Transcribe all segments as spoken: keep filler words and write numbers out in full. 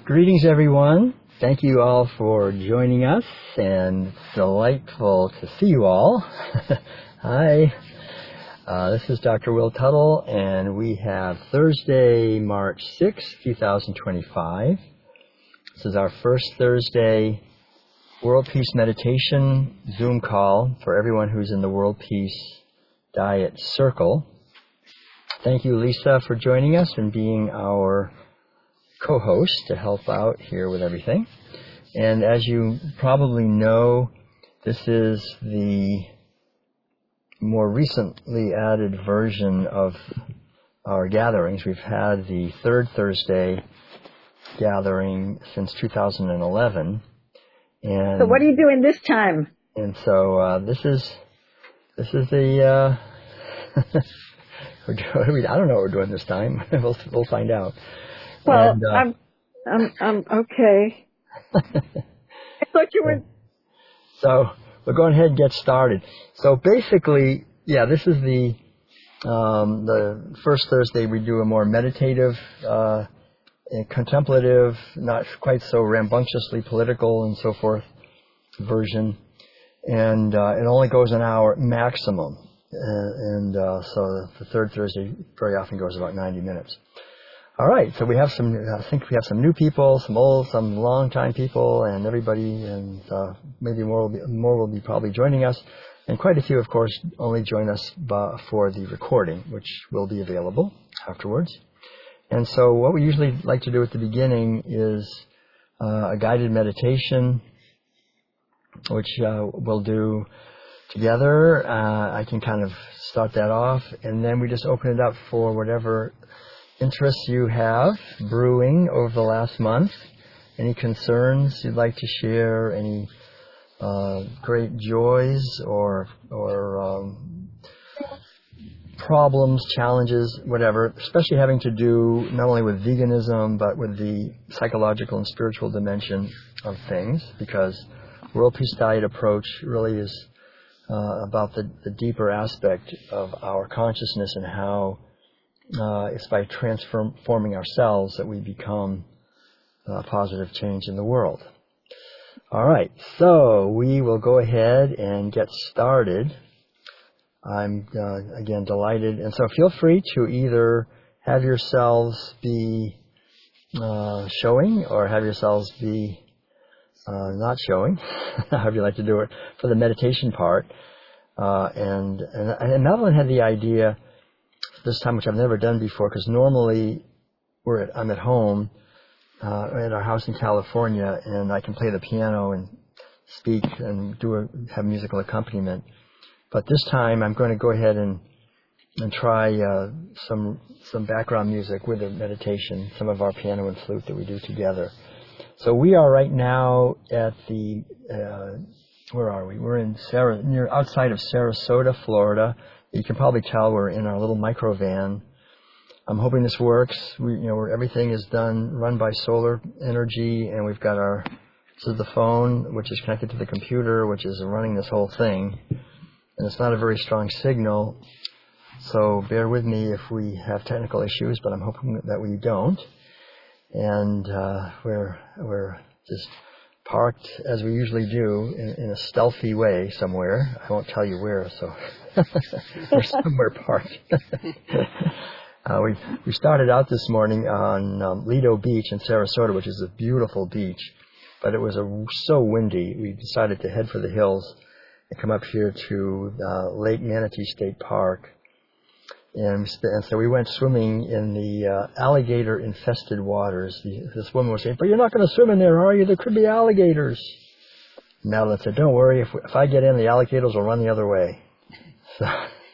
Greetings, everyone. Thank you all for joining us, and it's delightful to see you all. Hi. Uh, this is Doctor Will Tuttle, and we have Thursday, March sixth, twenty twenty-five. This is our first Thursday World Peace Meditation Zoom call for everyone who's in the World Peace Diet Circle. Thank you, Lisa, for joining us and being our co-host to help out here with everything. And as you probably know, this is the more recently added version of our gatherings. We've had the third Thursday gathering since two thousand eleven. And so what are you doing this time? And so uh, this is this is the uh, we're doing, I don't know what we're doing this time. we'll we'll find out. Well, and, uh, I'm, I'm, I'm okay. I thought you were. So we'll go ahead and get started. So basically, yeah, this is the um, the first Thursday we do a more meditative, uh, and contemplative, not quite so rambunctiously political and so forth version, and uh, it only goes an hour maximum, and, and uh, so the third Thursday very often goes about ninety minutes. All right, so we have some, I think we have some new people, some old, some long-time people, and everybody, and uh, maybe more will, be, more will be probably joining us. And quite a few, of course, only join us by, for the recording, which will be available afterwards. And so what we usually like to do at the beginning is uh, a guided meditation, which uh, we'll do together. Uh, I can kind of start that off, and then we just open it up for whatever interests you have brewing over the last month, any concerns you'd like to share, any uh, great joys or or um, problems, challenges, whatever, especially having to do not only with veganism but with the psychological and spiritual dimension of things, because World Peace Diet approach really is uh, about the, the deeper aspect of our consciousness and how Uh, it's by transforming ourselves that we become a positive change in the world. All right, so we will go ahead and get started. I'm, uh, again, delighted. And so feel free to either have yourselves be uh, showing or have yourselves be uh, not showing, however you like to do it, for the meditation part. Uh, and, and, and Madeline had the idea this time, which I've never done before, because normally we're at, I'm at home uh, at our house in California, and I can play the piano and speak and do a, have musical accompaniment. But this time, I'm going to go ahead and and try uh, some some background music with the meditation, some of our piano and flute that we do together. So we are right now at the uh, where are we? We're in Sarah, near outside of Sarasota, Florida. You can probably tell we're in our little micro van. I'm hoping this works. We, you know, where everything is done, run by solar energy, and we've got our, this is the phone, which is connected to the computer, which is running this whole thing. And it's not a very strong signal, so bear with me if we have technical issues, but I'm hoping that we don't. And uh, we're we're just parked, as we usually do, in, in a stealthy way somewhere. I won't tell you where, so we're somewhere parked. uh, we we started out this morning on um, Lido Beach in Sarasota, which is a beautiful beach, but it was a, so windy, we decided to head for the hills and come up here to uh, Lake Manatee State Park. And, and so we went swimming in the uh, alligator-infested waters. The, this woman was saying, "But you're not going to swim in there, are you? There could be alligators." Madeline said, "Don't worry. If, we, if I get in, the alligators will run the other way." So,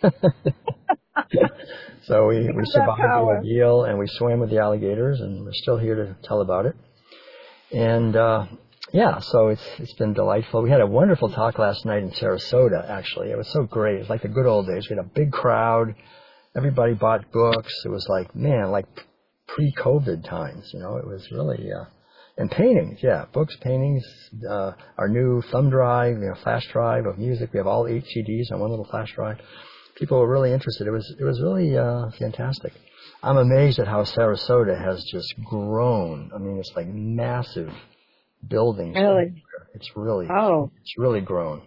so we, we survived the ordeal, and we swam with the alligators, and we're still here to tell about it. And uh, yeah, so it's it's been delightful. We had a wonderful talk last night in Sarasota. Actually, it was so great. It was like the good old days. We had a big crowd. Everybody bought books. It was like, man, like pre-COVID times, you know. It was really, uh, and paintings, yeah, books, paintings, uh, our new thumb drive, you know, flash drive of music. We have all eight C Ds on one little flash drive. People were really interested. It was, it was really uh, fantastic. I'm amazed at how Sarasota has just grown. I mean, it's like massive buildings. Really? It's really, Oh. it's really grown.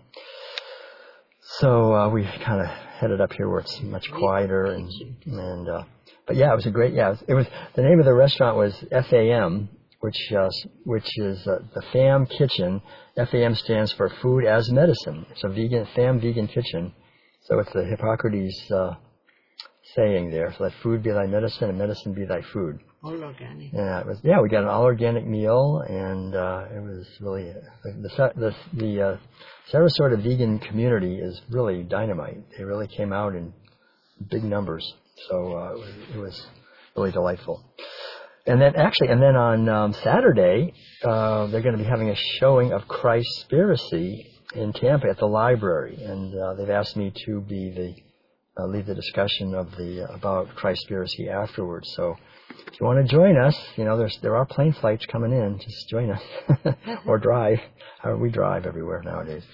So uh, we kind of headed up here where it's much quieter, and and uh, but yeah, it was a great. Yeah, it was, it was the name of the restaurant was F A M, which uh, which is uh, the F A M Kitchen. F A M stands for Food as Medicine. It's a vegan F A M vegan kitchen. So it's the Hippocrates uh, saying there. So let food be thy medicine, and medicine be thy food. All organic. Yeah, it was. Yeah, we got an all organic meal, and uh, it was really uh, the the the uh, Sarasota vegan community is really dynamite. They really came out in big numbers, so uh, it, was, it was really delightful. And then actually, and then on um, Saturday, uh, they're going to be having a showing of Christspiracy in Tampa at the library, and uh, they've asked me to be the uh, lead the discussion of the uh, about Christspiracy afterwards. So if you want to join us, you know, there's there are plane flights coming in. Just join us or drive. Or we drive everywhere nowadays.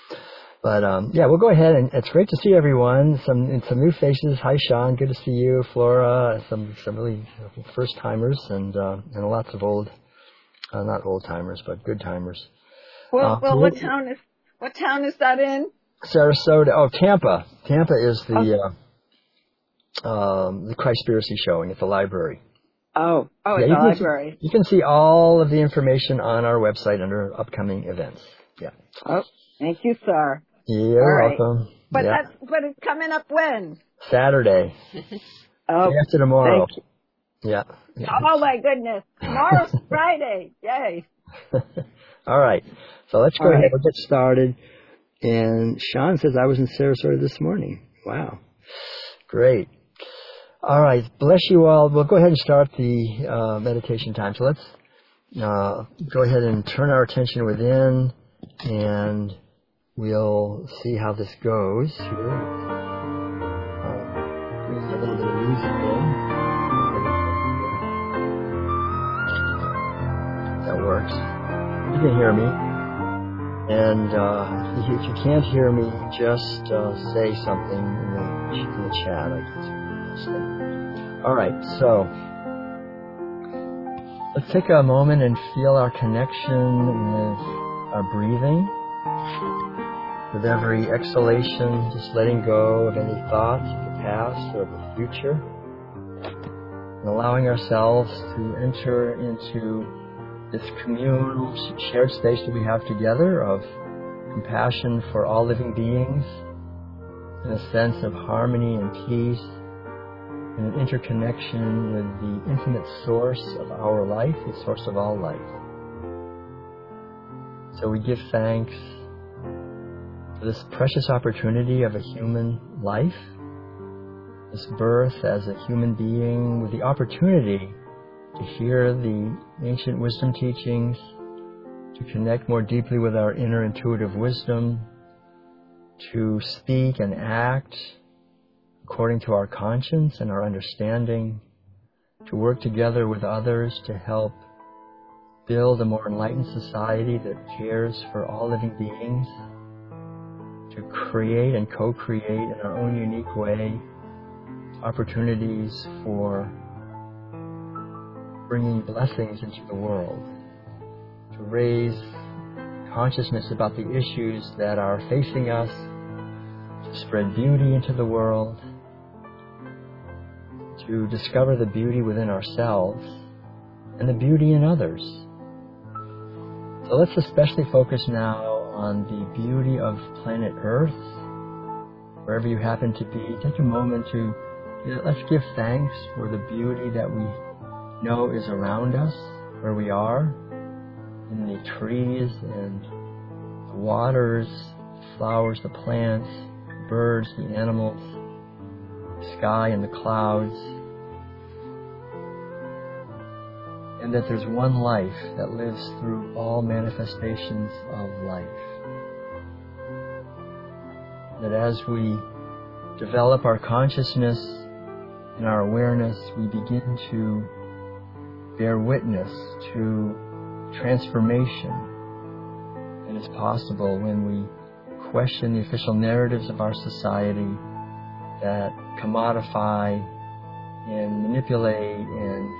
But um, yeah, we'll go ahead, and it's great to see everyone. Some and some new faces. Hi, Sean. Good to see you, Flora. Some some really first timers, and uh, and lots of old, uh, not old timers, but good timers. Well, Uh, well, we'll- what town is what town is that in? Sarasota. Oh, Tampa. Tampa is the uh, um, the Christspiracy showing at the library. Oh, oh, Yeah, at you the can- library. You can see all of the information on our website under upcoming events. Yeah. Oh, thank you, sir. You're All right. welcome. But yeah. that's but it's coming up when? Saturday. Oh, Day after tomorrow. thank Yeah. you. Oh my goodness! Tomorrow's Friday. Yay! All right. So let's go All ahead. right. We'll get started. And Sean says I was in Sarasota this morning. Wow. Great. All right. Bless you all. We'll go ahead and start the uh, meditation time. So let's uh, go ahead and turn our attention within, and we'll see how this goes here. Uh, bring a little bit of music in. That works. You can hear me. And uh, if you can't hear me, just uh, say something in the, in the chat. I can see. All right, so let's take a moment and feel our connection with our breathing. With every exhalation, just letting go of any thoughts of the past or of the future, and allowing ourselves to enter into this communal shared space that we have together of compassion for all living beings, and a sense of harmony and peace, and an interconnection with the infinite source of our life, the source of all life. So we give thanks for this precious opportunity of a human life, this birth as a human being with the opportunity to hear the ancient wisdom teachings, to connect more deeply with our inner intuitive wisdom, to speak and act according to our conscience and our understanding, to work together with others to help build a more enlightened society that cares for all living beings, to create and co-create in our own unique way opportunities for bringing blessings into the world, to raise consciousness about the issues that are facing us, to spread beauty into the world, to discover the beauty within ourselves and the beauty in others. So let's especially focus now on the beauty of planet Earth. Wherever you happen to be, take a moment to, you know, let's give thanks for the beauty that we know is around us, where we are, in the trees and the waters, the flowers, the plants, the birds, the animals, the sky and the clouds, and that there's one life that lives through all manifestations of life. That as we develop our consciousness and our awareness, we begin to bear witness to transformation that is possible when we question the official narratives of our society that commodify and manipulate and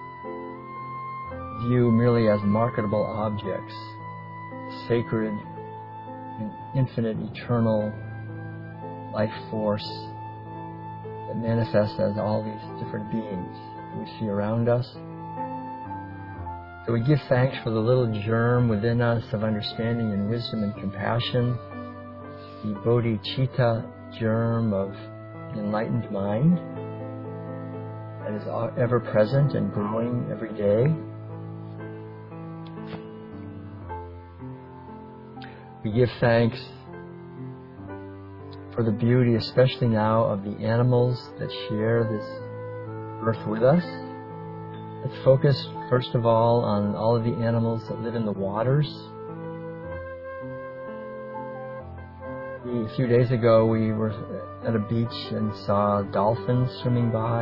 view merely as marketable objects, sacred and infinite eternal life force that manifests as all these different beings that we see around us. So we give thanks for the little germ within us of understanding and wisdom and compassion, the bodhicitta germ of an enlightened mind that is ever present and growing every day. We give thanks for the beauty, especially now, of the animals that share this earth with us. Let's focus, first of all, on all of the animals that live in the waters. A few days ago, we were at a beach and saw dolphins swimming by.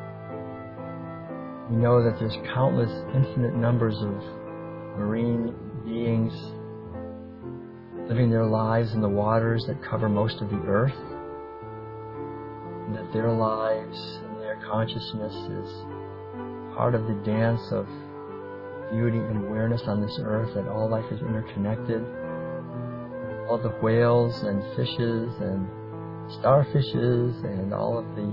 We know that there's countless, infinite numbers of marine beings living their lives in the waters that cover most of the earth, and that their lives and their consciousness is part of the dance of beauty and awareness on this earth, that all life is interconnected. All the whales and fishes and starfishes and all of the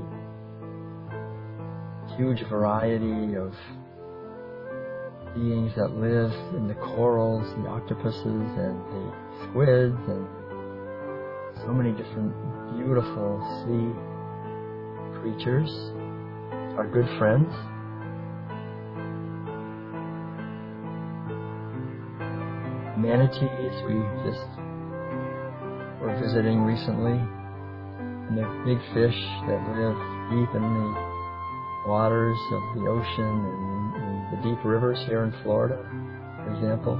huge variety of beings that live in the corals, the octopuses and the squids, and so many different beautiful sea creatures, our good friends. Manatees, we just were visiting recently, and the big fish that live deep in the waters of the ocean and, and the deep rivers here in Florida, for example.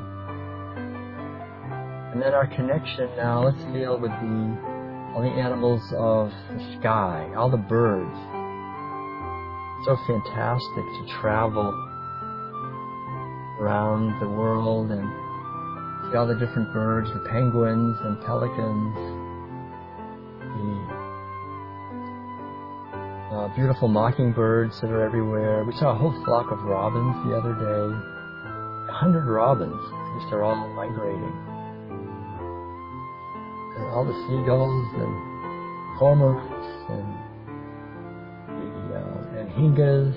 And then our connection now, let's feel with the all the animals of the sky, all the birds. So fantastic to travel around the world and see all the different birds, the penguins and pelicans, the uh, beautiful mockingbirds that are everywhere. We saw a whole flock of robins the other day, a hundred robins, just are all migrating. And all the seagulls and cormorants and the uh, anhingas,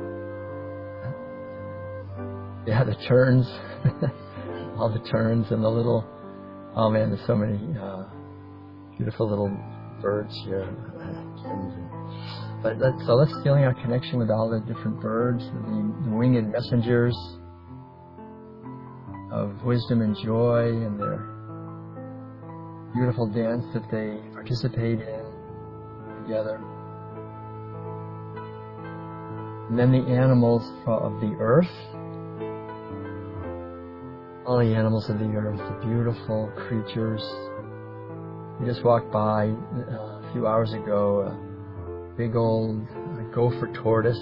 yeah, the terns. All the terns and the little, oh man, there's so many uh, beautiful little birds here. But let's, so let's feeling our connection with all the different birds, the, the winged messengers of wisdom and joy, and their beautiful dance that they participate in together. And then the animals of the earth. All the animals of the earth, the beautiful creatures. We just walked by uh, a few hours ago a big old uh, gopher tortoise.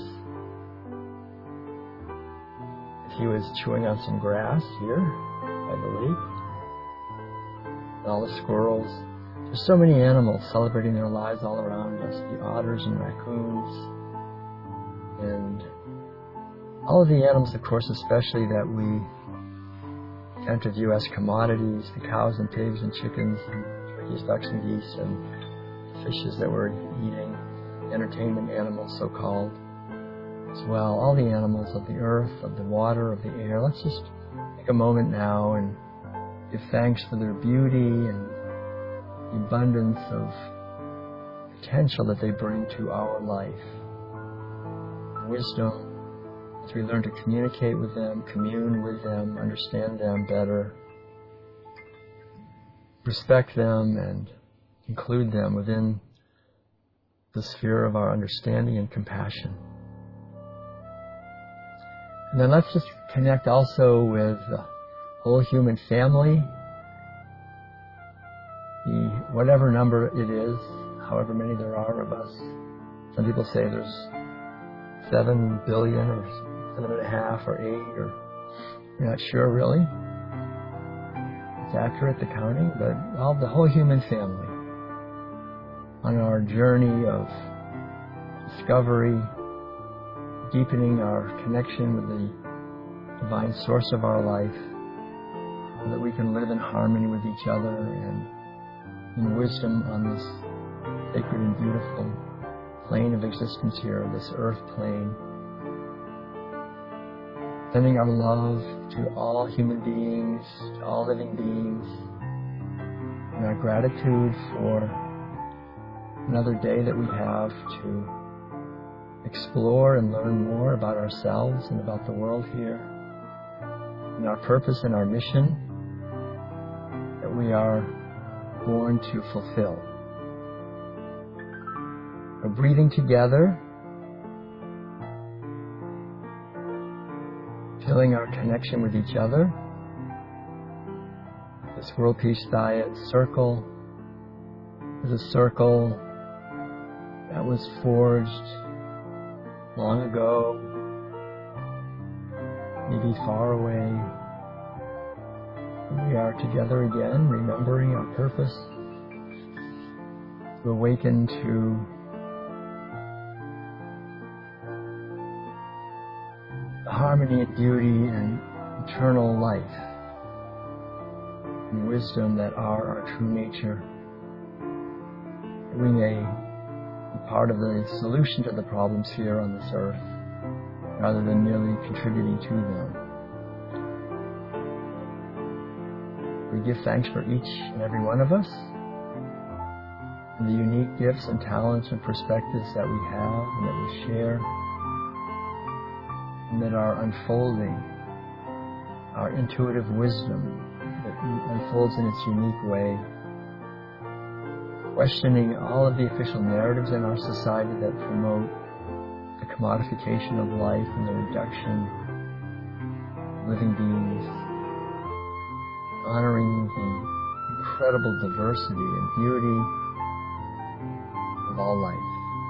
He was chewing on some grass here, I believe. And all the squirrels. There's so many animals celebrating their lives all around us. The otters and raccoons. And all of the animals, of course, especially that we tend to view as commodities, the cows and pigs and chickens and turkeys, ducks and geese and fishes that we're eating, entertainment animals so-called as well, all the animals of the earth, of the water, of the air. Let's just take a moment now and give thanks for their beauty and the abundance of potential that they bring to our life. Wisdom, as we learn to communicate with them, commune with them, understand them better, respect them, and include them within the sphere of our understanding and compassion. And then let's just connect also with the whole human family, the whatever number it is, however many there are of us. Some people say there's seven billion or seven and a half or eight, or we're not sure really. It's accurate, the counting, but all the whole human family on our journey of discovery, deepening our connection with the divine source of our life, so that we can live in harmony with each other and in wisdom on this sacred and beautiful plane of existence here, this earth plane. Sending our love to all human beings, to all living beings, and our gratitude for another day that we have to explore and learn more about ourselves and about the world here, and our purpose and our mission that we are born to fulfill. We're breathing together, feeling our connection with each other. This World Peace Diet circle is a circle that was forged long ago, maybe far away. We are together again, remembering our purpose, to awaken to the harmony and beauty and eternal life and wisdom that are our true nature. We may be part of the solution to the problems here on this earth, rather than merely contributing to them. We give thanks for each and every one of us, and the unique gifts and talents and perspectives that we have and that we share, and that are unfolding, our intuitive wisdom that unfolds in its unique way, questioning all of the official narratives in our society that promote the commodification of life and the reduction of living beings, honoring the incredible diversity and beauty of all life.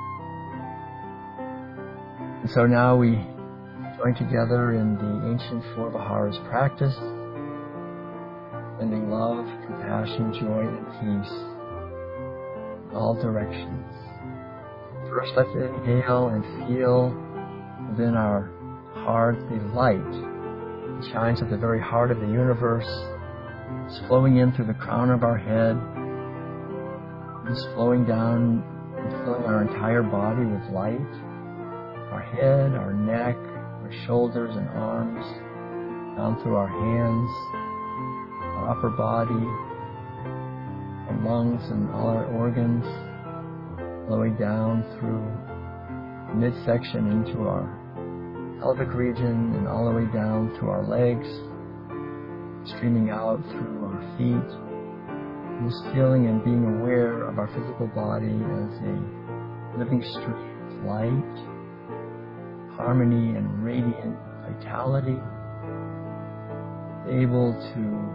And so now we join together in the ancient Four Viharas practice, sending love, compassion, joy, and peace in all directions. First, let's inhale and feel within our heart the light that shines at the very heart of the universe. It's flowing in through the crown of our head. It's flowing down and filling our entire body with light. Our head, our neck, our shoulders and arms, down through our hands, our upper body, our lungs and all our organs, flowing down through the midsection into our pelvic region and all the way down through our legs, streaming out through our feet, and just feeling and being aware of our physical body as a living stream of light, harmony and radiant vitality, able to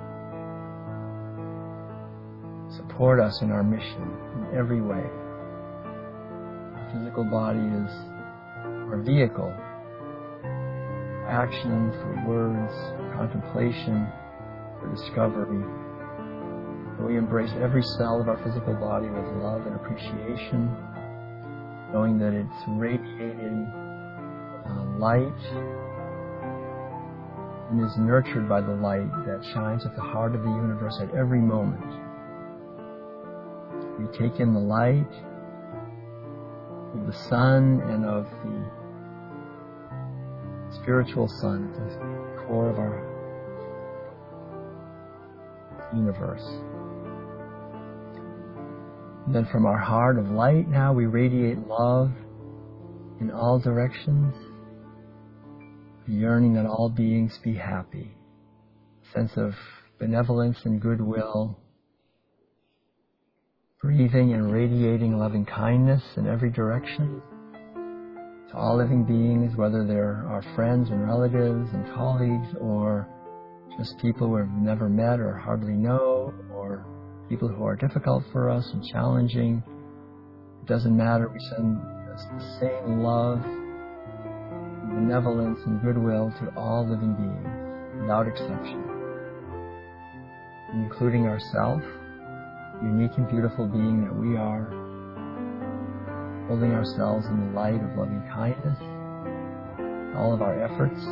support us in our mission in every way. Our physical body is our vehicle, for action, for words, for contemplation, for discovery. We embrace every cell of our physical body with love and appreciation, knowing that it's radiating uh, light and is nurtured by the light that shines at the heart of the universe at every moment. We take in the light of the sun and of the spiritual sun at the core of our universe. And then from our heart of light now we radiate love in all directions, the yearning that all beings be happy, a sense of benevolence and goodwill, breathing and radiating loving kindness in every direction to all living beings, whether they're our friends and relatives and colleagues, or just people we've never met or hardly know, or people who are difficult for us and challenging. It doesn't matter. We send the same love, benevolence, and goodwill to all living beings, without exception, including ourselves, unique and beautiful being that we are, holding ourselves in the light of loving kindness, all of our efforts.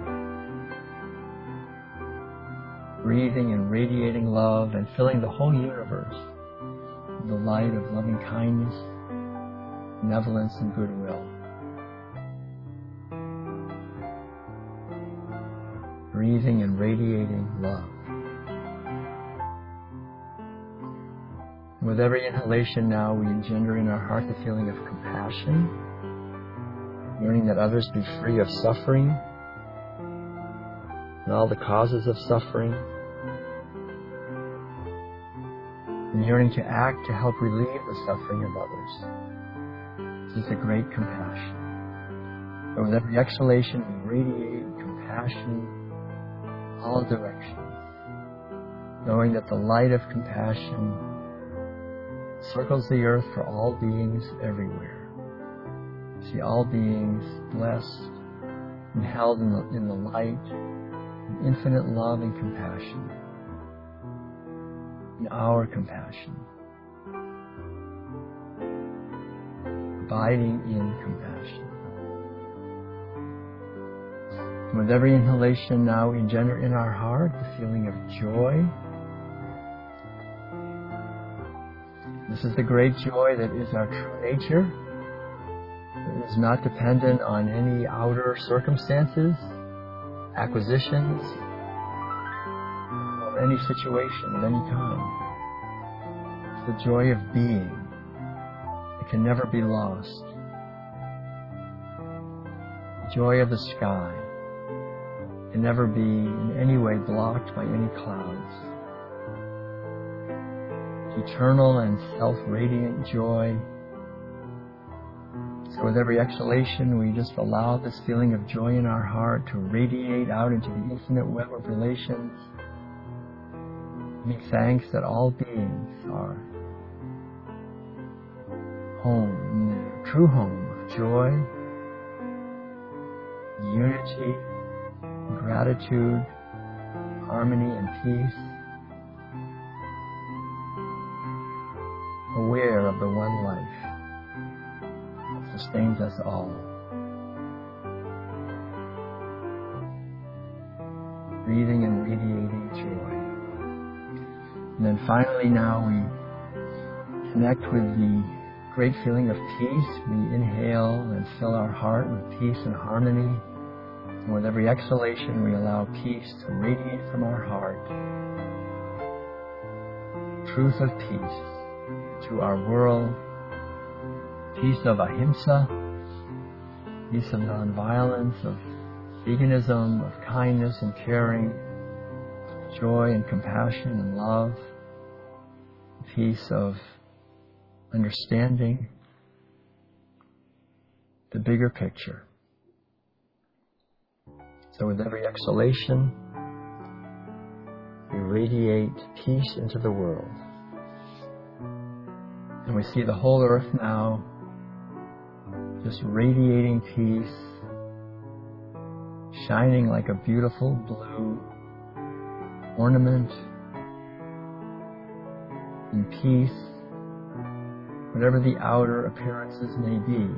Breathing and radiating love and filling the whole universe with the light of loving kindness, benevolence, and goodwill. Breathing and radiating love. With every inhalation now, we engender in our heart the feeling of compassion, yearning that others be free of suffering and all the causes of suffering, and yearning to act to help relieve the suffering of others. This is a great compassion. So with every exhalation, we radiate compassion in all directions, knowing that the light of compassion circles the earth for all beings everywhere. See all beings blessed and held in the, in the light of infinite love and compassion, in our compassion, abiding in compassion. And with every inhalation now, we engender in our heart the feeling of joy. This is the great joy that is our true nature. It is not dependent on any outer circumstances, acquisitions, or any situation of any kind. It's the joy of being. It can never be lost. The joy of the sky can never be in any way blocked by any clouds. Eternal and self-radiant joy. So with every exhalation, we just allow this feeling of joy in our heart to radiate out into the infinite web of relations, giving thanks that all beings are home, in their true home of joy, unity, gratitude, harmony, and peace, aware of the one life that sustains us all. Breathing and radiating joy. And then finally now we connect with the great feeling of peace. We inhale and fill our heart with peace and harmony. And with every exhalation we allow peace to radiate from our heart. Truth of peace to our world, peace of ahimsa, peace of nonviolence, of veganism, of kindness and caring, joy and compassion and love, peace of understanding the bigger picture. So with every exhalation, we radiate peace into the world. And we see the whole earth now just radiating peace, shining like a beautiful blue ornament in peace, whatever the outer appearances may be.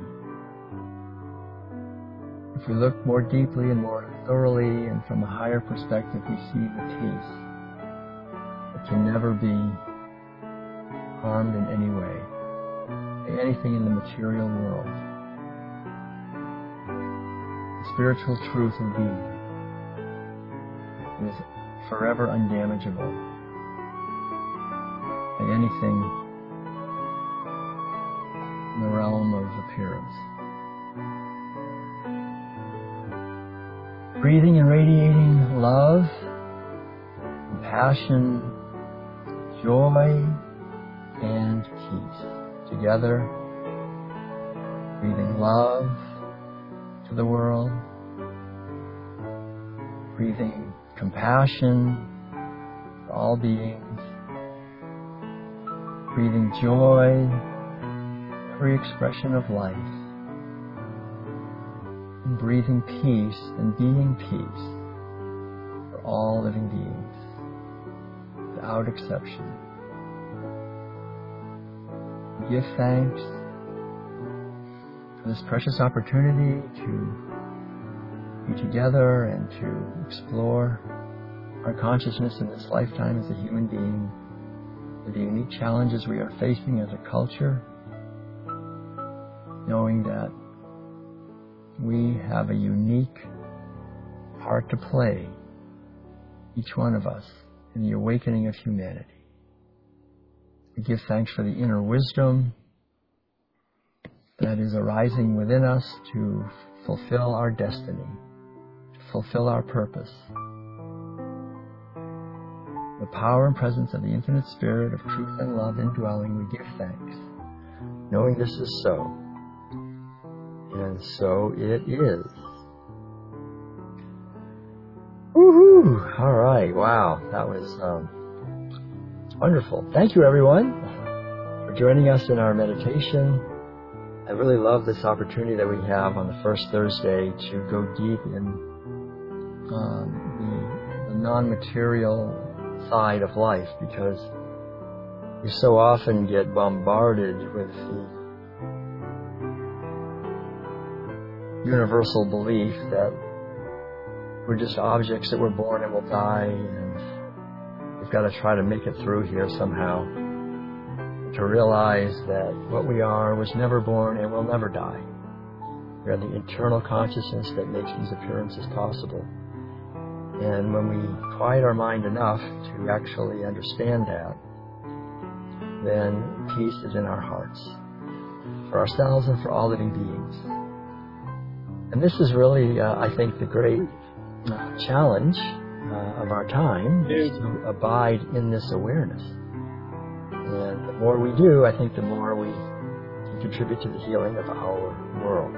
If we look more deeply and more thoroughly and from a higher perspective, we see the peace that can never be harmed in any way by anything in the material world. The spiritual truth of being is forever undamageable by anything in the realm of appearance. Breathing and radiating love, compassion, joy, and peace. Together, breathing love to the world, breathing compassion for all beings, breathing joy, every expression of life, and breathing peace and being peace for all living beings, without exception. Give thanks for this precious opportunity to be together and to explore our consciousness in this lifetime as a human being, with the unique challenges we are facing as a culture, knowing that we have a unique part to play, each one of us, in the awakening of humanity. We give thanks for the inner wisdom that is arising within us to fulfill our destiny, to fulfill our purpose. The power and presence of the infinite spirit of truth and love indwelling, we give thanks, knowing this is so. And so it is. Woohoo! All right, wow, that was um, wonderful. Thank you, everyone, for joining us in our meditation. I really love this opportunity that we have on the first Thursday to go deep in um, the, the non-material side of life, because we so often get bombarded with the universal belief that we're just objects that we're born and will die, and we've got to try to make it through here somehow, to realize that what we are was never born and will never die. We are the internal consciousness that makes these appearances possible. And when we quiet our mind enough to actually understand that, then peace is in our hearts, for ourselves and for all living beings. And this is really, uh, I think, the great uh, challenge uh, of our time, is to abide in this awareness. And the more we do, I think the more we can contribute to the healing of our world.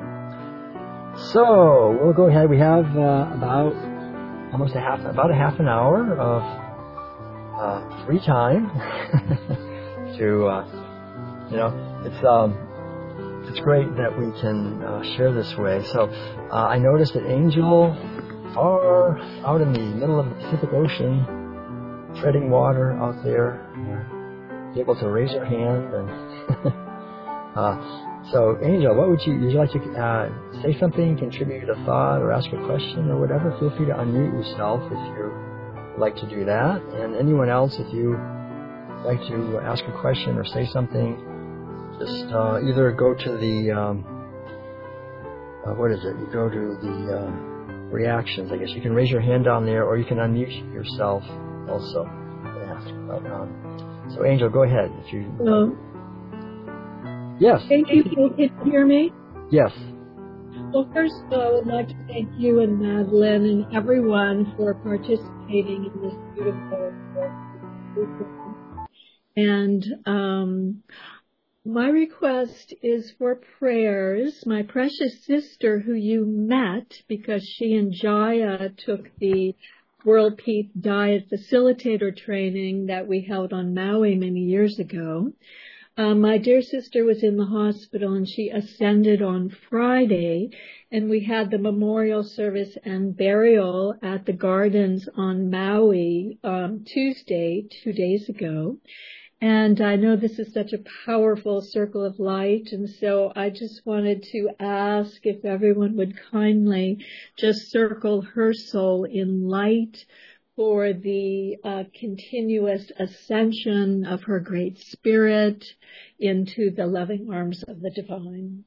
So, we'll go ahead. We have uh, about almost a half, about a half an hour of uh, free time to, uh, you know, it's um, it's great that we can uh, share this way. So, uh, I noticed that Angel, far out in the middle of the Pacific Ocean, treading water out there, uh, able to raise your hand. And uh, so, Angel, what would you, would you like to uh, say something, contribute a thought, or ask a question, or whatever? Feel free to unmute yourself if you would like to do that. And anyone else, if you would like to ask a question or say something, just uh, either go to the, um, uh, what is it? You go to the uh, reactions, I guess. You can raise your hand down there, or you can unmute yourself also. But, um, so, Angel, go ahead. If you. Hello. Yes. Thank you. Can you hear me? Yes. Well, first of all, I would like to thank you and Madeline and everyone for participating in this beautiful work. And um, my request is for prayers. My precious sister, who you met because she and Jaya took the World Peace Diet Facilitator training that we held on Maui many years ago. Um, my dear sister was in the hospital, and she ascended on Friday, and we had the memorial service and burial at the gardens on Maui um, Tuesday, two days ago. And I know this is such a powerful circle of light, and so I just wanted to ask if everyone would kindly just circle her soul in light for the uh, continuous ascension of her great spirit into the loving arms of the divine.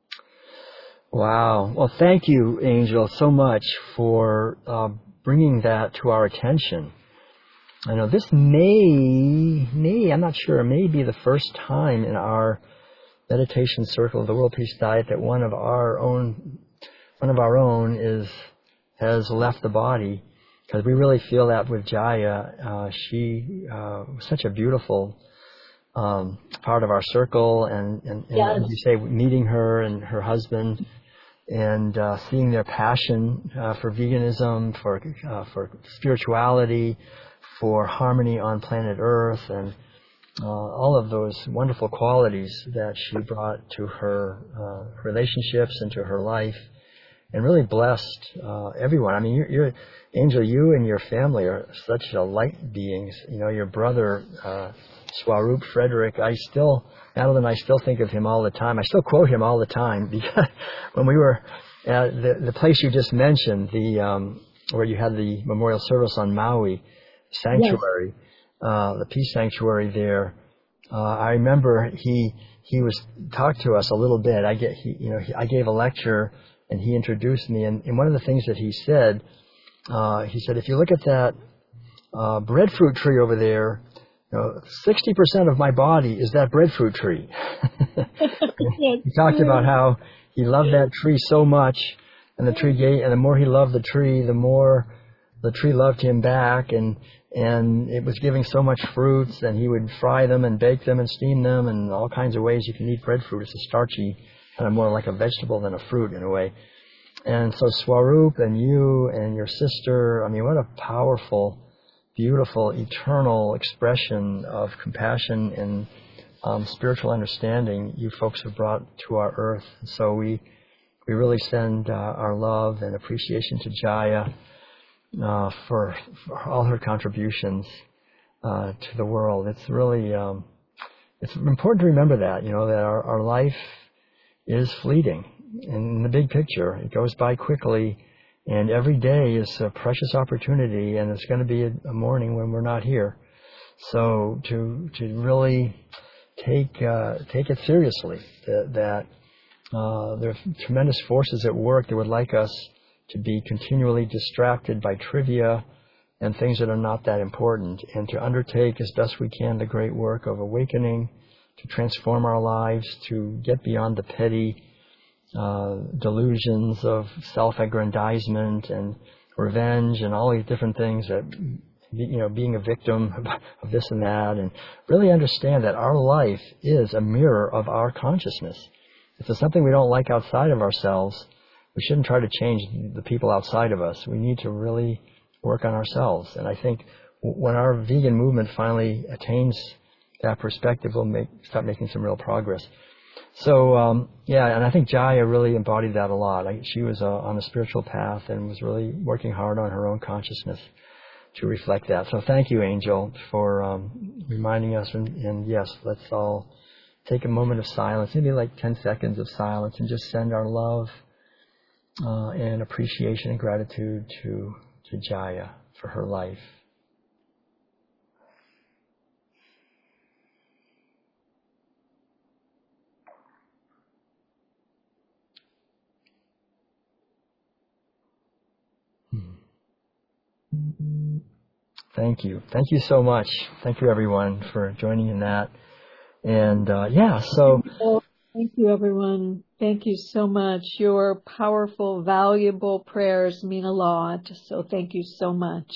Wow. Well, thank you, Angel, so much for uh, bringing that to our attention. I know this may, may, I'm not sure, may be the first time in our meditation circle of the World Peace Diet that one of our own, one of our own is, has left the body. Because we really feel that with Jaya. Uh, she uh, was such a beautiful um, part of our circle, and, and, and yes. As you say, meeting her and her husband, and uh, seeing their passion uh, for veganism, for uh, for spirituality, for harmony on planet Earth, and uh, all of those wonderful qualities that she brought to her uh, relationships and to her life, and really blessed uh, everyone. I mean, you're, you're Angel, you and your family are such a light beings. You know, your brother, uh, Swarup Frederick, I still, Madeline and I still think of him all the time. I still quote him all the time, because when we were Uh, the the place you just mentioned, the um, where you had the memorial service on Maui Sanctuary, yes. uh, the Peace Sanctuary there. Uh, I remember he he was talked to us a little bit. I get he you know he, I gave a lecture and he introduced me, and, and one of the things that he said, uh, he said, if you look at that uh, breadfruit tree over there, you know, sixty percent of my body is that breadfruit tree. He talked about how he loved that tree so much, and the tree gave, and the more he loved the tree, the more the tree loved him back, and and it was giving so much fruits, and he would fry them and bake them and steam them, and all kinds of ways you can eat breadfruit. It's a starchy, kind of more like a vegetable than a fruit in a way. And so Swarup and you and your sister, I mean, what a powerful, beautiful, eternal expression of compassion and um, spiritual understanding you folks have brought to our earth. So we we really send uh, our love and appreciation to Jaya uh, for, for all her contributions uh, to the world. It's really um, it's important to remember that, you know, that our, our life is fleeting. In the big picture, it goes by quickly, and every day is a precious opportunity, and there's going to be a, a morning when we're not here. So to to really take uh, take it seriously, that, that uh, there are tremendous forces at work that would like us to be continually distracted by trivia and things that are not that important, and to undertake as best we can the great work of awakening, to transform our lives, to get beyond the petty Uh, delusions of self-aggrandizement and revenge and all these different things that, you know, being a victim of this and that, and really understand that our life is a mirror of our consciousness. If there's something we don't like outside of ourselves, we shouldn't try to change the people outside of us. We need to really work on ourselves. And I think when our vegan movement finally attains that perspective, we'll make, start making some real progress. So, um, yeah, and I think Jaya really embodied that a lot. I, she was uh, on a spiritual path and was really working hard on her own consciousness to reflect that. So thank you, Angel, for um, reminding us. And, and yes, let's all take a moment of silence, maybe like ten seconds of silence, and just send our love uh, and appreciation and gratitude to, to Jaya for her life. Thank you. Thank you so much. Thank you, everyone, for joining in that. And, uh, yeah, so. Thank you, everyone. Thank you so much. Your powerful, valuable prayers mean a lot. So thank you so much.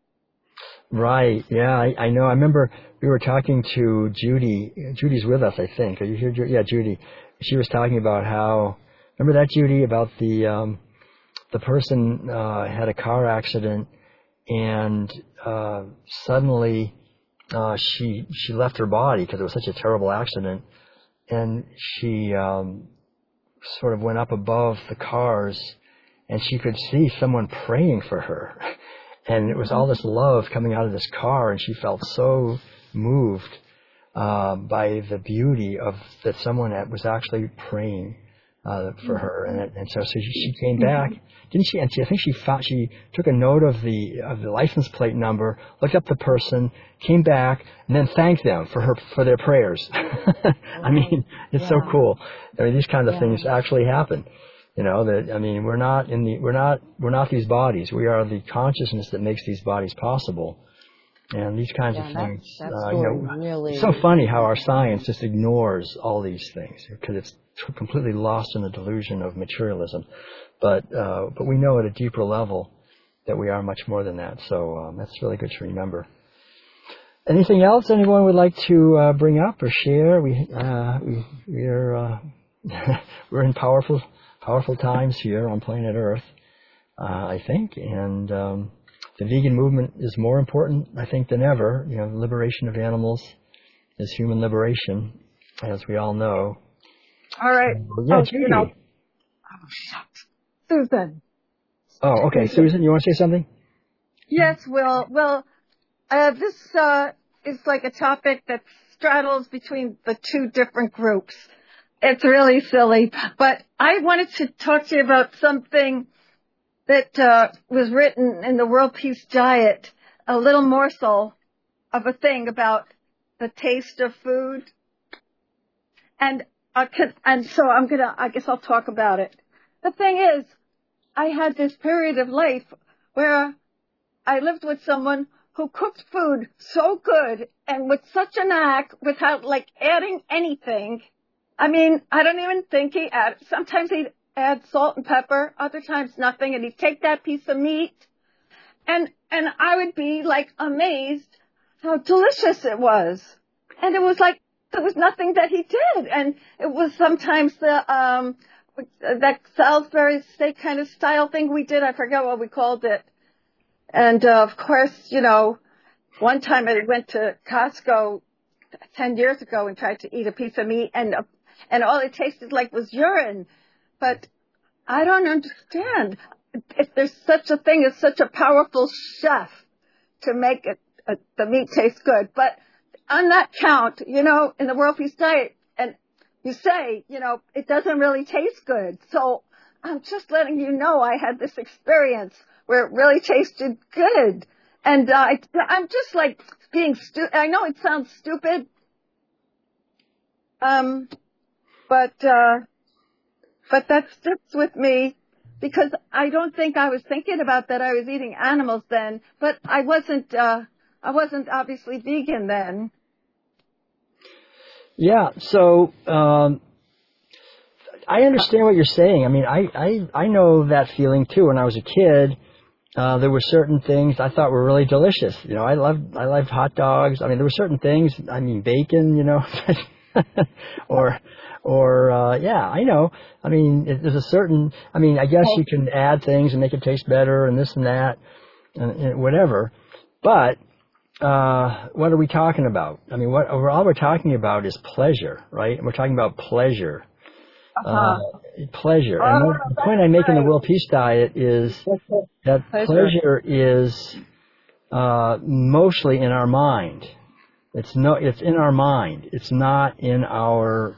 Right. Yeah, I, I know. I remember we were talking to Judy. Judy's with us, I think. Are you here, Judy? Yeah, Judy. She was talking about how, remember that, Judy, about the, um, the person, uh, had a car accident, and uh, suddenly uh, she she left her body because it was such a terrible accident, and she um, sort of went up above the cars, and she could see someone praying for her, and it was all this love coming out of this car, and she felt so moved uh, by the beauty of that someone was actually praying uh, for her, and, and so so she, she came back. Didn't she? And she, I think she found, she took a note of the of the license plate number, looked up the person, came back, and then thanked them for her for their prayers. I mean, it's yeah. so cool. I mean, these kind of yeah. things actually happen. You know that. I mean, we're not in the we're not we're not these bodies. We are the consciousness that makes these bodies possible. And these kinds yeah, of things, that's, that's uh, you know, really it's so funny how our science just ignores all these things because it's t- completely lost in the delusion of materialism. But uh, but we know at a deeper level that we are much more than that. So um, that's really good to remember. Anything else anyone would like to uh, bring up or share? We uh, we we're uh, we're in powerful powerful times here on planet Earth, uh, I think, and. Um, The vegan movement is more important, I think, than ever. You know, the liberation of animals is human liberation, as we all know. All right. So, yeah, oh, Judy. You know. Oh, shucks. Susan. Oh, okay. Susan, you want to say something? Yes, Will. Well, uh, this uh, is like a topic that straddles between the two different groups. it's really silly. But I wanted to talk to you about something that uh, was written in the World Peace Diet, a little morsel of a thing about the taste of food. And uh, and so I'm gonna, I guess I'll talk about it. The thing is, I had this period of life where I lived with someone who cooked food so good and with such a knack without like adding anything. I mean, I don't even think he added, sometimes he'd add salt and pepper, other times nothing, and he'd take that piece of meat and, and I would be like amazed how delicious it was. And it was like, there was nothing that he did. And it was sometimes the, um, that Salisbury steak kind of style thing we did. I forget what we called it. And, uh, of course, you know, one time I went to Costco ten years ago and tried to eat a piece of meat and, uh, and all it tasted like was urine. But I don't understand if there's such a thing as such a powerful chef to make it, uh, the meat taste good. But on that count, you know, in the World Peace Diet, and you say, you know, it doesn't really taste good. So I'm just letting you know I had this experience where it really tasted good. And uh, I, I'm just like being stu- I know it sounds stupid, um, but uh, but that sticks with me because I don't think I was thinking about that I was eating animals then, but I wasn't. Uh, I wasn't obviously vegan then. Yeah, so um, I understand what you're saying. I mean, I, I, I know that feeling too. When I was a kid, uh, there were certain things I thought were really delicious. You know, I loved I loved hot dogs. I mean, there were certain things. I mean, bacon. You know, or or uh, yeah, I know. I mean, it, there's a certain. I mean, I guess you can add things and make it taste better and this and that and, and whatever, but. Uh, what are we talking about? I mean, what all we're talking about is pleasure, right? And we're talking about pleasure, uh-huh. uh, pleasure. And what, the point I make in the World Peace Diet is that pleasure is uh, mostly in our mind. It's no, it's in our mind. It's not in our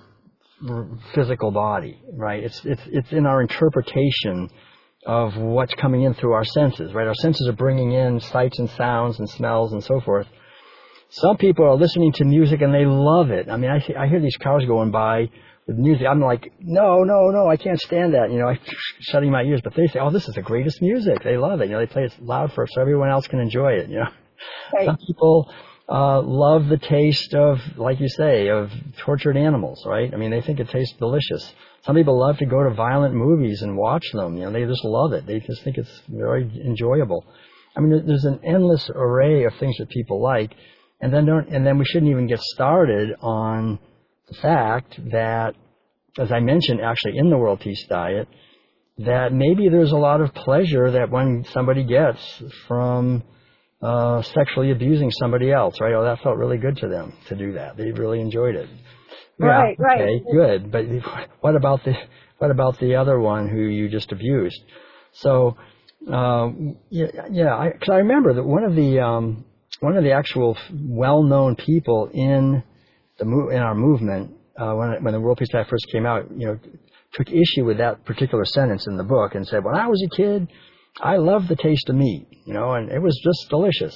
physical body, right? It's it's it's in our interpretation of what's coming in through our senses, right? Our senses are bringing in sights and sounds and smells and so forth. Some people are listening to music and they love it. I mean, I, I hear these cars going by with music. I'm like, no, no, no, I can't stand that. You know, I'm shutting my ears. But they say, oh, this is the greatest music. They love it. You know, they play it loud for so everyone else can enjoy it. You know, right. Some people uh, love the taste of, like you say, of tortured animals, right? I mean, they think it tastes delicious. Some people love to go to violent movies and watch them. You know, they just love it. They just think it's very enjoyable. I mean, there's an endless array of things that people like, and then don't, and then we shouldn't even get started on the fact that, as I mentioned, actually in the World Peace Diet, that maybe there's a lot of pleasure that when somebody gets from uh, sexually abusing somebody else, right? Oh, that felt really good to them to do that. They really enjoyed it. Right, yeah, right. Okay, good. But what about the what about the other one who you just abused? So, uh, yeah, yeah. Because I, I remember that one of the um, one of the actual well-known people in the mo- in our movement uh, when when the World Peace Diet first came out, you know, took issue with that particular sentence in the book and said, "When I was a kid, I loved the taste of meat, you know, and it was just delicious."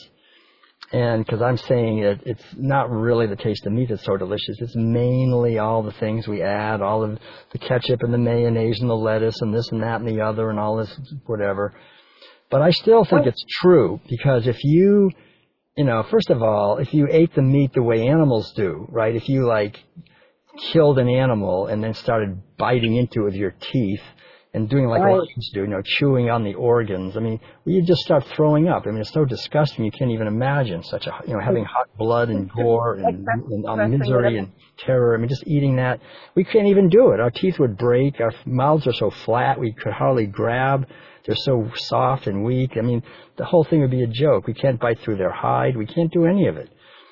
And because I'm saying it, it's not really the taste of meat that's so delicious. It's mainly all the things we add, all of the ketchup and the mayonnaise and the lettuce and this and that and the other and all this whatever. But I still think it's true because if you, you know, first of all, if you ate the meat the way animals do, right? If you like killed an animal and then started biting into it with your teeth, and doing like right. organs do, you know, chewing on the organs. I mean, you just start throwing up. I mean, it's so disgusting you can't even imagine such a, you know, having hot blood and gore and, and um, misery and terror. I mean, just eating that. We can't even do it. Our teeth would break. Our mouths are so flat we could hardly grab. They're so soft and weak. I mean, the whole thing would be a joke. We can't bite through their hide. We can't do any of it.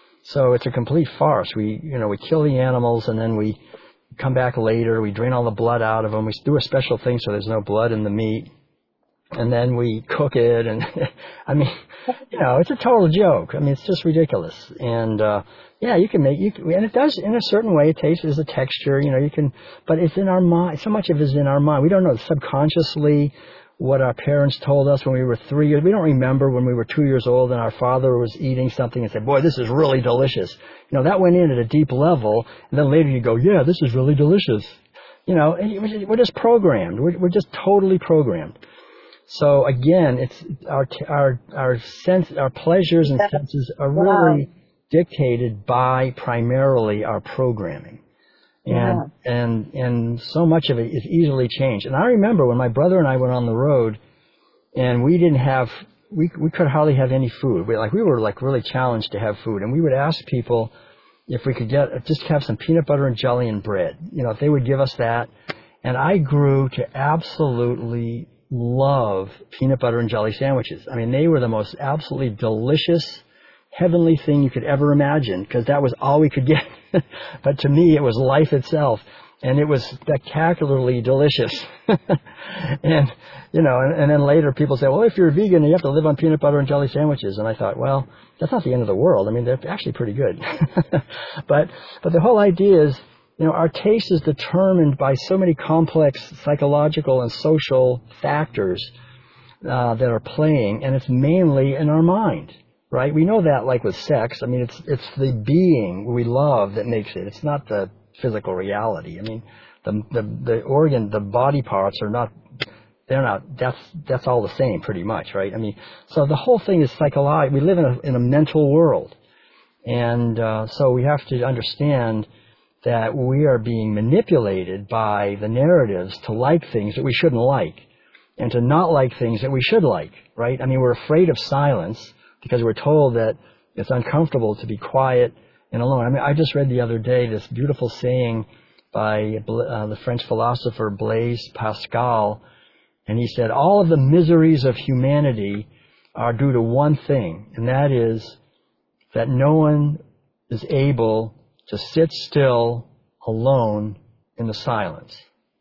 So it's a complete farce. We, you know, we kill the animals and then we come back later, we drain all the blood out of them, we do a special thing so there's no blood in the meat, and then we cook it, and I mean, you know, it's a total joke. I mean, it's just ridiculous. And uh, yeah, you can make you, can, and it does in a certain way. It tastes as a texture, you know. You can, but it's in our mind. So much of it is in our mind. We don't know subconsciously what our parents told us when we were three years. We don't remember when we were two years old and our father was eating something and said, "Boy, this is really delicious." You know, that went in at a deep level, and then later you go, "Yeah, this is really delicious." You know, and we're just programmed. We're, we're just totally programmed. So again, it's our our our sense, our pleasures and senses are really wow. dictated by primarily our programming, and yeah. and and so much of it is easily changed. And I remember when my brother and I went on the road, and we didn't have we we could hardly have any food. We like we were like really challenged to have food, and we would ask people if we could get just have some peanut butter and jelly and bread. You know, if they would give us that, and I grew to absolutely love peanut butter and jelly sandwiches. I mean, they were the most absolutely delicious, heavenly thing you could ever imagine, because that was all we could get. But to me, it was life itself, and it was spectacularly delicious. And, you know, and, and then later people say, well, if you're a vegan, you have to live on peanut butter and jelly sandwiches. And I thought, well, that's not the end of the world. I mean, they're actually pretty good. but, but the whole idea is, you know, our taste is determined by so many complex psychological and social factors uh, that are playing, and it's mainly in our mind, right? We know that, like with sex. I mean, it's it's the being we love that makes it. It's not the physical reality. I mean, the the the organ, the body parts are not. They're not. That's that's all the same, pretty much, right? I mean, so the whole thing is psychological. We live in a in a mental world, and uh, so we have to understand that we are being manipulated by the narratives to like things that we shouldn't like, and to not like things that we should like, right? I mean, we're afraid of silence because we're told that it's uncomfortable to be quiet and alone. I mean, I just read the other day this beautiful saying by uh, the French philosopher Blaise Pascal, and he said, all of the miseries of humanity are due to one thing, and that is that no one is able to sit still alone in the silence.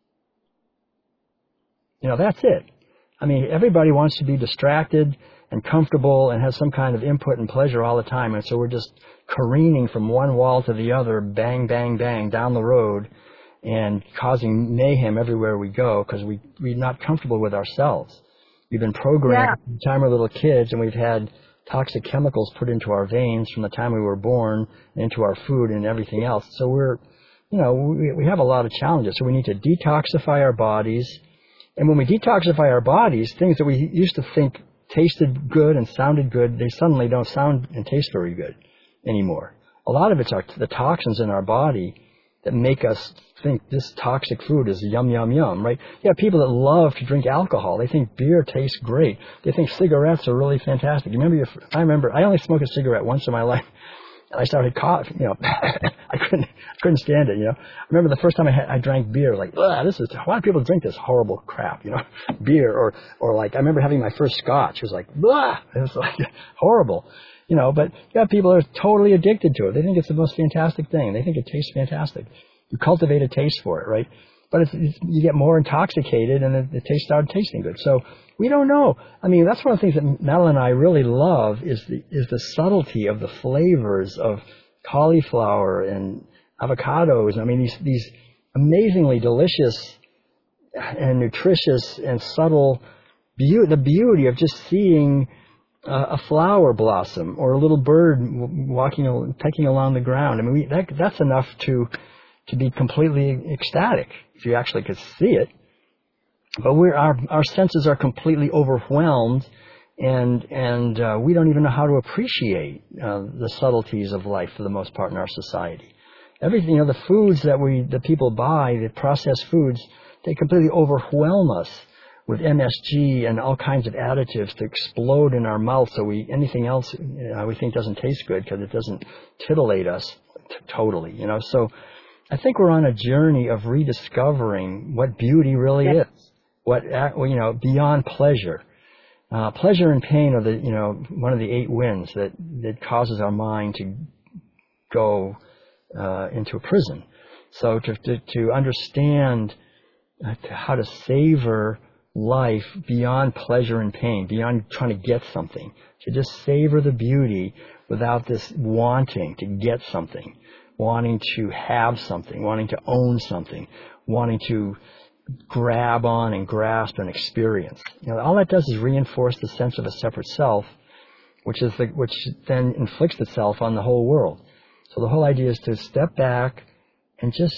You know, that's it. I mean, everybody wants to be distracted and comfortable and have some kind of input and pleasure all the time. And so we're just careening from one wall to the other, bang, bang, bang, down the road, and causing mayhem everywhere we go because we, we're not comfortable with ourselves. We've been programmed yeah. from the time we're little kids, and we've had toxic chemicals put into our veins from the time we were born, into our food and everything else. So we're, you know, we, we have a lot of challenges. So we need to detoxify our bodies. And when we detoxify our bodies, things that we used to think tasted good and sounded good, they suddenly don't sound and taste very good anymore. A lot of it's our, the toxins in our body that make us think this toxic food is yum, yum, yum, right? You have people that love to drink alcohol. They think beer tastes great. They think cigarettes are really fantastic. You remember, your, I remember, I only smoked a cigarette once in my life, and I started coughing, you know, I couldn't, I couldn't stand it, you know. I remember the first time I, had, I drank beer, like, ugh, this is, why do people drink this horrible crap, you know, beer, or, or like, I remember having my first scotch. It was like, blah, it was like horrible. You know, but you have people that are totally addicted to it. They think it's the most fantastic thing. They think it tastes fantastic. You cultivate a taste for it, right? But it's, it's, you get more intoxicated, and the, the taste started tasting good. So we don't know. I mean, that's one of the things that Madeline and I really love is the is the subtlety of the flavors of cauliflower and avocados. I mean, these these amazingly delicious and nutritious and subtle beauty. The beauty of just seeing Uh, a flower blossom or a little bird walking, pecking along the ground. I mean, we, that, that's enough to to be completely ecstatic if you actually could see it. But we're our our senses are completely overwhelmed, and and uh, we don't even know how to appreciate uh, the subtleties of life for the most part in our society. Everything, you know, the foods that we the people buy, the processed foods, they completely overwhelm us with M S G and all kinds of additives to explode in our mouth, so we anything else you know, we think doesn't taste good because it doesn't titillate us t- totally, you know. So I think we're on a journey of rediscovering what beauty really yeah. is, what you know beyond pleasure. Uh, pleasure and pain are the you know one of the eight winds that that causes our mind to go uh, into a prison. So to to, to understand how to savor life beyond pleasure and pain, beyond trying to get something, to just savor the beauty without this wanting to get something, wanting to have something, wanting to own something, wanting to grab on and grasp an experience. You know, all that does is reinforce the sense of a separate self, which is the, which then inflicts itself on the whole world. So the whole idea is to step back and just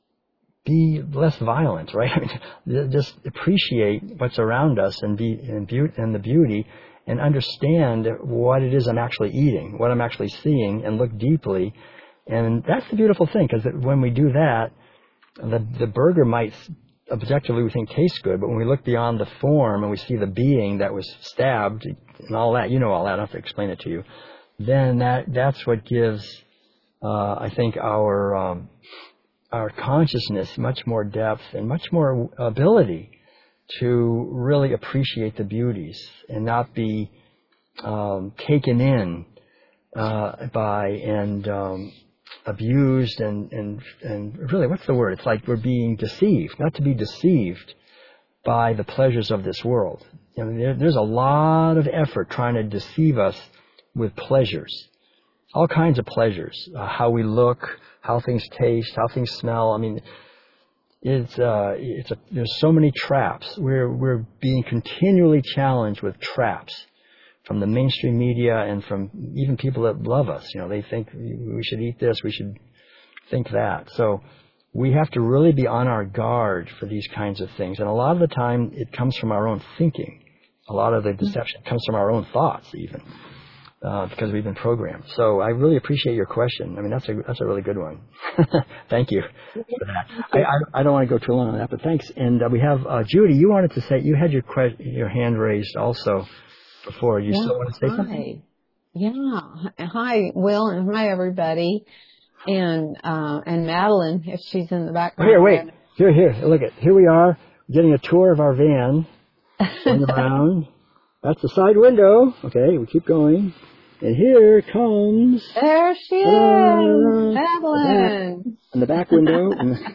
be less violent, right? I mean, just appreciate what's around us and be and, be- and the beauty, and understand what it is I'm actually eating, what I'm actually seeing, and look deeply. And that's the beautiful thing, because when we do that, the the burger might objectively we think tastes good, but when we look beyond the form and we see the being that was stabbed and all that, you know all that, I don't have to explain it to you, then that that's what gives, uh, I think, our um, our consciousness much more depth and much more ability to really appreciate the beauties and not be um, taken in uh, by and um, abused and, and and really, what's the word? It's like we're being deceived, not to be deceived by the pleasures of this world. You know, there, there's a lot of effort trying to deceive us with pleasures, all kinds of pleasures, uh, how we look, how things taste, how things smell. I mean, it's uh, it's a, there's so many traps. We're we're being continually challenged with traps from the mainstream media and from even people that love us. You know, they think we should eat this, we should think that. So we have to really be on our guard for these kinds of things. And a lot of the time it comes from our own thinking. A lot of the deception comes from our own thoughts even, uh, because we've been programmed. So I really appreciate your question. I mean, that's a, that's a really good one. Thank you for that. I, I, I don't want to go too long on that, but thanks. And uh, we have uh, Judy, you wanted to say, you had your, que- your hand raised also before. You yeah, still want to say hi. something? Yeah. Hi, Will, and hi, everybody. And uh, and Madeline, if she's in the background. Here, wait. Here, here. Look at. Here we are, getting a tour of our van. Going around. That's the side window. Okay, we keep going. And here comes. There she is, uh, Madeline. In the back window.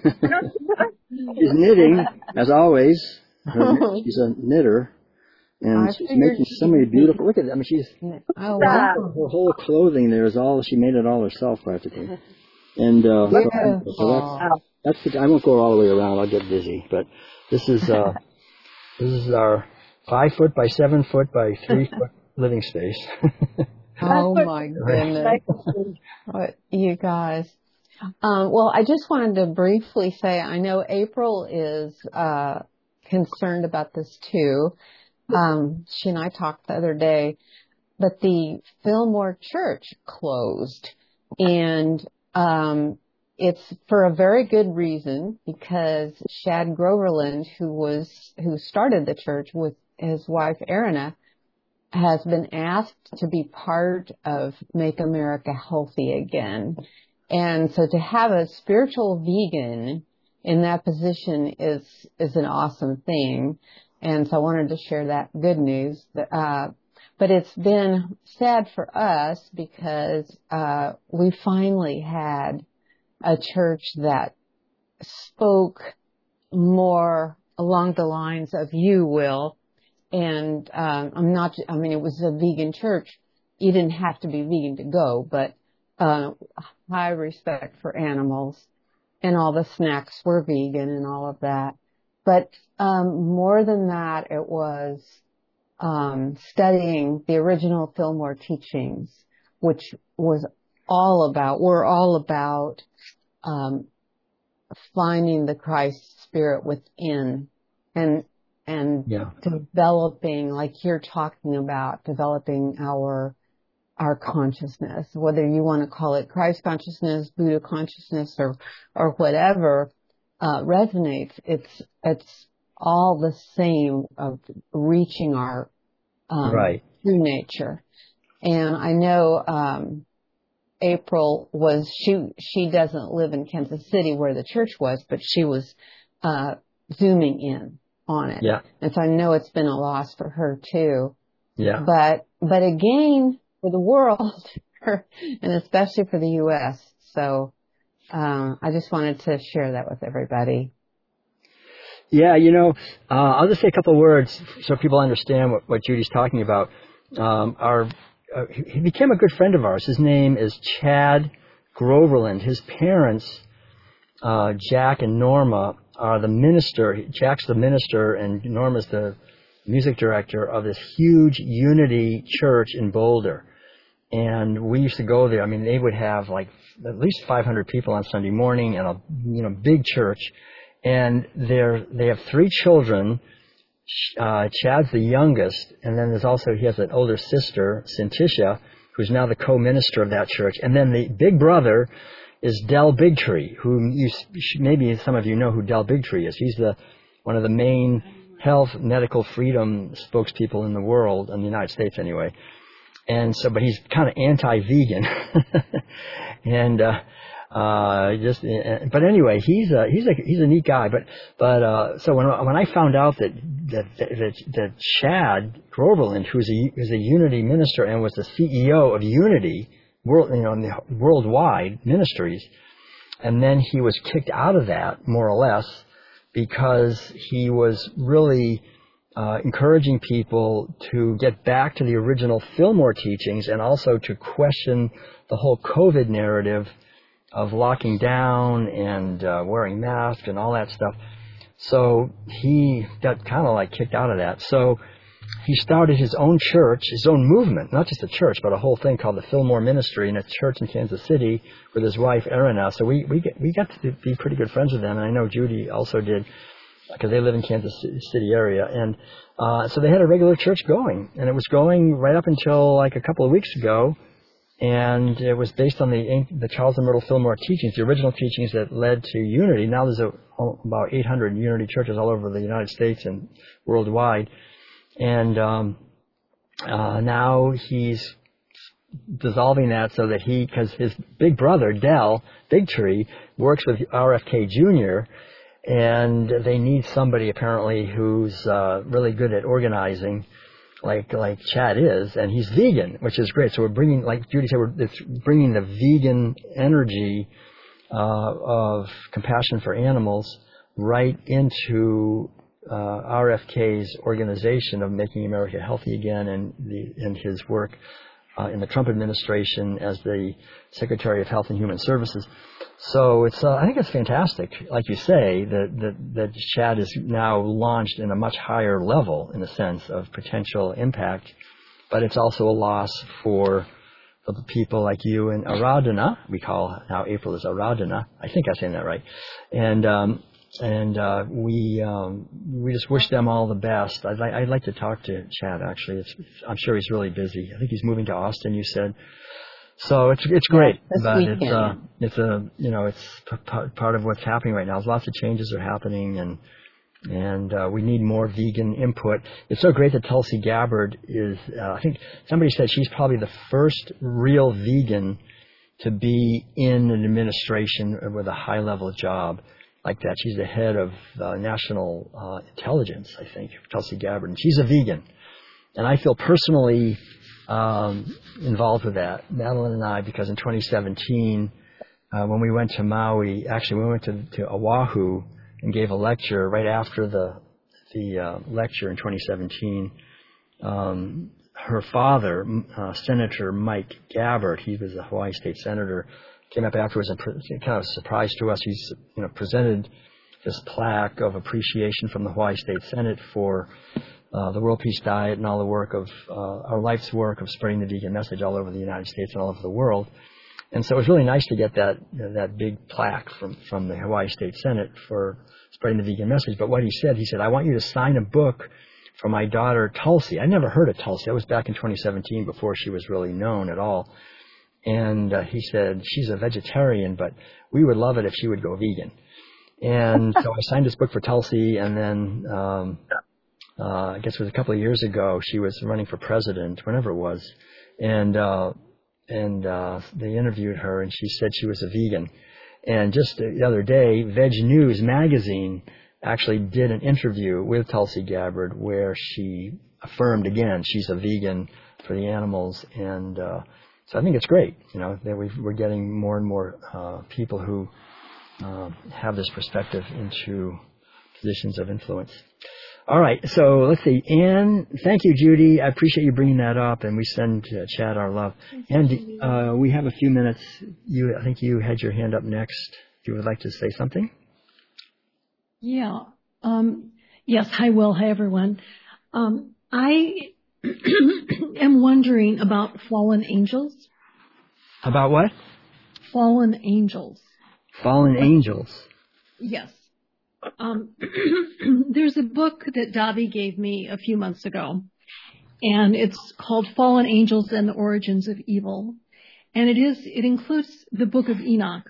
She's knitting, as always. Her, she's a knitter. And I she's making so many beautiful, look at that. I mean, she's, oh, wow. her whole clothing there is all, she made it all herself practically. And, uh, so, so that's, that's the, I won't go all the way around, I'll get dizzy. But this is, uh, this is our five foot by seven foot by three foot living space. Oh my goodness. What, you guys. Um, well, I just wanted to briefly say, I know April is, uh, concerned about this too. Um, she and I talked the other day, but the Fillmore Church closed, and um, it's for a very good reason, because Shad Groverland, who was who started the church with his wife Erina, has been asked to be part of Make America Healthy Again, and so to have a spiritual vegan in that position is is an awesome thing. And so I wanted to share that good news. Uh, but it's been sad for us because uh, we finally had a church that spoke more along the lines of you, Will. And um, I'm not, I mean, it was a vegan church. You didn't have to be vegan to go, but uh, high respect for animals. And all the snacks were vegan and all of that. But um, more than that, it was um, studying the original Fillmore teachings, which was all about, we're all about um, finding the Christ spirit within and and yeah. developing, like you're talking about, developing our our consciousness, whether you want to call it Christ consciousness, Buddha consciousness, or or whatever. Uh, resonates. It's it's all the same of reaching our um, right. true nature. And I know um, April was she she doesn't live in Kansas City where the church was, but she was uh, zooming in on it. Yeah. And so I know it's been a loss for her too. Yeah. But but again for the world and especially for the U S So. Um, I just wanted to share that with everybody. Yeah, you know, uh, I'll just say a couple of words so people understand what, what Judy's talking about. Um, our uh, he became a good friend of ours. His name is Chad Groverland. His parents, uh, Jack and Norma, are the minister. Jack's the minister, and Norma's the music director of this huge Unity Church in Boulder. And we used to go there. I mean, they would have like at least five hundred people on Sunday morning, and a you know big church. And they're they have three children. Uh, Chad's the youngest, and then there's also he has an older sister, Cinticia, who's now the co-minister of that church. And then the big brother is Del Bigtree, who you maybe some of you know who Del Bigtree is. He's the one of the main health medical freedom spokespeople in the world, in the United States anyway. And so, but he's kind of anti-vegan, and uh, uh, just. Uh, but anyway, he's a he's a he's a neat guy. But but uh, so when when I found out that that that, that Chad Groverland, who's a who's a Unity minister and was the C E O of Unity, world you know in the worldwide ministries, and then he was kicked out of that more or less because he was really. Uh, encouraging people to get back to the original Fillmore teachings and also to question the whole COVID narrative of locking down and uh, wearing masks and all that stuff. So he got kind of like kicked out of that. So he started his own church, his own movement, not just a church, but a whole thing called the Fillmore Ministry in a church in Kansas City with his wife, Erin. Now, so we, we, get, we got to be pretty good friends with them, and I know Judy also did, because they live in Kansas City area. And uh, so they had a regular church going, and it was going right up until like a couple of weeks ago, and it was based on the the Charles and Myrtle Fillmore teachings, the original teachings that led to Unity. Now there's a, about eight hundred Unity churches all over the United States and worldwide, and um, uh, now he's dissolving that so that he, because his big brother, Del Bigtree, works with R F K Junior, and they need somebody apparently who's uh, really good at organizing, like like Chad is, and he's vegan, which is great. So we're bringing, like Judy said, we're it's bringing the vegan energy uh, of compassion for animals right into uh, R F K's organization of making America healthy again, and the and his work uh, in the Trump administration as the Secretary of Health and Human Services. So it's, uh, I think it's fantastic, like you say, that, that, that Chad is now launched in a much higher level in the sense of potential impact, but it's also a loss for the people like you and Aradhana. We call now April is Aradhana. I think I'm saying that right. And, um, and, uh, we, um, we just wish them all the best. I'd, li- I'd like to talk to Chad, actually. It's, I'm sure he's really busy. I think he's moving to Austin, you said. So it's it's great, yeah, but it's uh, it's a you know it's p- part of what's happening right now. Lots of changes are happening, and and uh, we need more vegan input. It's so great that Tulsi Gabbard is. Uh, I think somebody said she's probably the first real vegan to be in an administration with a high level job like that. She's the head of uh, national uh, intelligence, I think, Tulsi Gabbard, and she's a vegan, and I feel personally Um, involved with that, Madeline and I, because in twenty seventeen, uh, when we went to Maui, actually we went to, to Oahu and gave a lecture right after the the uh, lecture in twenty seventeen. Um, her father, uh, Senator Mike Gabbard, he was a Hawaii State Senator, came up afterwards and pre- kind of a surprise to us. He's you know presented this plaque of appreciation from the Hawaii State Senate for Uh, the World Peace Diet and all the work of uh, our life's work of spreading the vegan message all over the United States and all over the world. And so it was really nice to get that you know, that big plaque from, from the Hawaii State Senate for spreading the vegan message. But what he said, he said, I want you to sign a book for my daughter Tulsi. I never heard of Tulsi. That was back in twenty seventeen, before she was really known at all. And uh, he said, she's a vegetarian, but we would love it if she would go vegan. And so I signed this book for Tulsi, and then um, Uh, I guess it was a couple of years ago, she was running for president, whenever it was, and uh, and uh, they interviewed her, and she said she was a vegan. And just the other day, Veg News magazine actually did an interview with Tulsi Gabbard where she affirmed again she's a vegan for the animals, and uh, so I think it's great, you know, that we've, we're getting more and more uh, people who uh, have this perspective into positions of influence. All right, so let's see. Anne, thank you, Judy. I appreciate you bringing that up, and we send uh, Chad our love. And uh, we have a few minutes. You, I think you had your hand up next. If you would like to say something. Yeah. Um, yes. Hi, Will. Hi, everyone. Um, I am wondering about fallen angels. About what? Fallen angels. Fallen angels. Yes. Um, there's a book that Davi gave me a few months ago, and it's called Fallen Angels and the Origins of Evil. And it is, it includes the book of Enoch.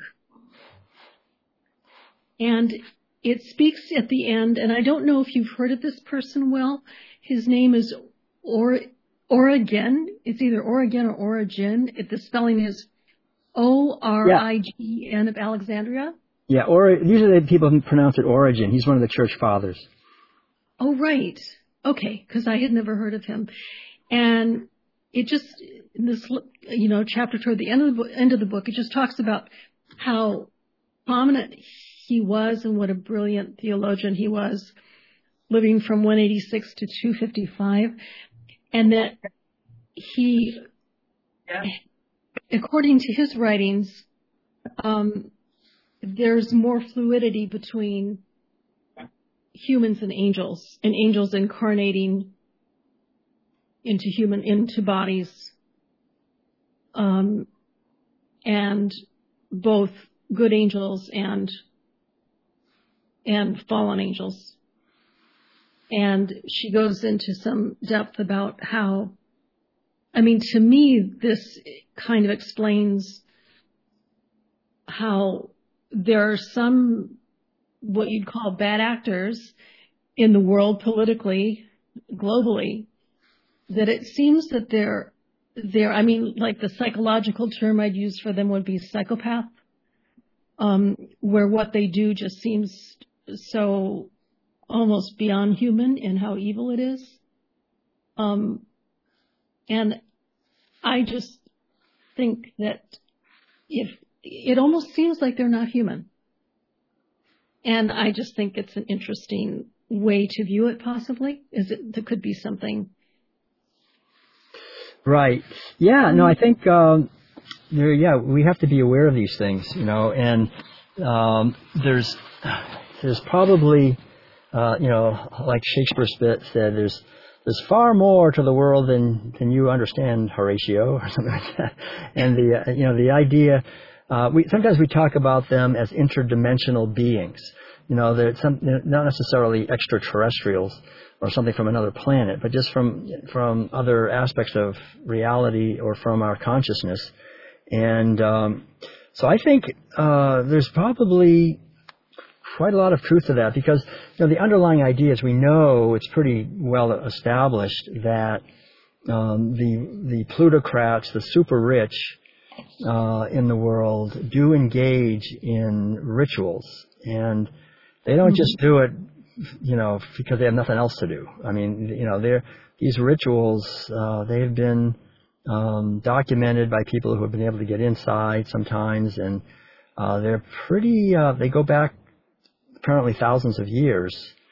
And it speaks at the end, and I don't know if you've heard of this person, Will. His name is or, Origen. It's either Origen or Origin. It, the spelling is O R I G E N of Alexandria. Yeah, or usually people pronounce it Origen. He's one of the church fathers. Oh, right. Okay, because I had never heard of him. And it just, in this, you know, chapter toward the end of the, book, end of the book, it just talks about how prominent he was and what a brilliant theologian he was, living from one eighty-six to two fifty-five. And that he, according to his writings, um, there's more fluidity between humans and angels, and angels incarnating into human, into bodies, um, and both good angels and, and fallen angels. And she goes into some depth about how, I mean, to me, this kind of explains how there are some, what you'd call bad actors in the world politically, globally, that it seems that they're, they're, I mean, like the psychological term I'd use for them would be psychopath, um, where what they do just seems so almost beyond human in how evil it is. Um, and I just think that if, it almost seems like they're not human. And I just think it's an interesting way to view it, possibly. Is it, there could be something. Right. Yeah, no, I think, um, there, yeah, we have to be aware of these things, you know, and, um, there's, there's probably, uh, you know, like Shakespeare said, there's, there's far more to the world than, than you understand, Horatio, or something like that. And the, uh, you know, the idea, Uh, we sometimes we talk about them as interdimensional beings. You know, they're some, not necessarily extraterrestrials or something from another planet, but just from from other aspects of reality or from our consciousness. And um, so I think uh, there's probably quite a lot of truth to that, because you know the underlying idea is, we know it's pretty well established that um, the the plutocrats, the super rich, Uh, in the world, do engage in rituals, and they don't just do it, you know, because they have nothing else to do. I mean, you know, they're, these rituals, uh, they've been um, documented by people who have been able to get inside sometimes, and uh, they're pretty, uh, they go back apparently thousands of years,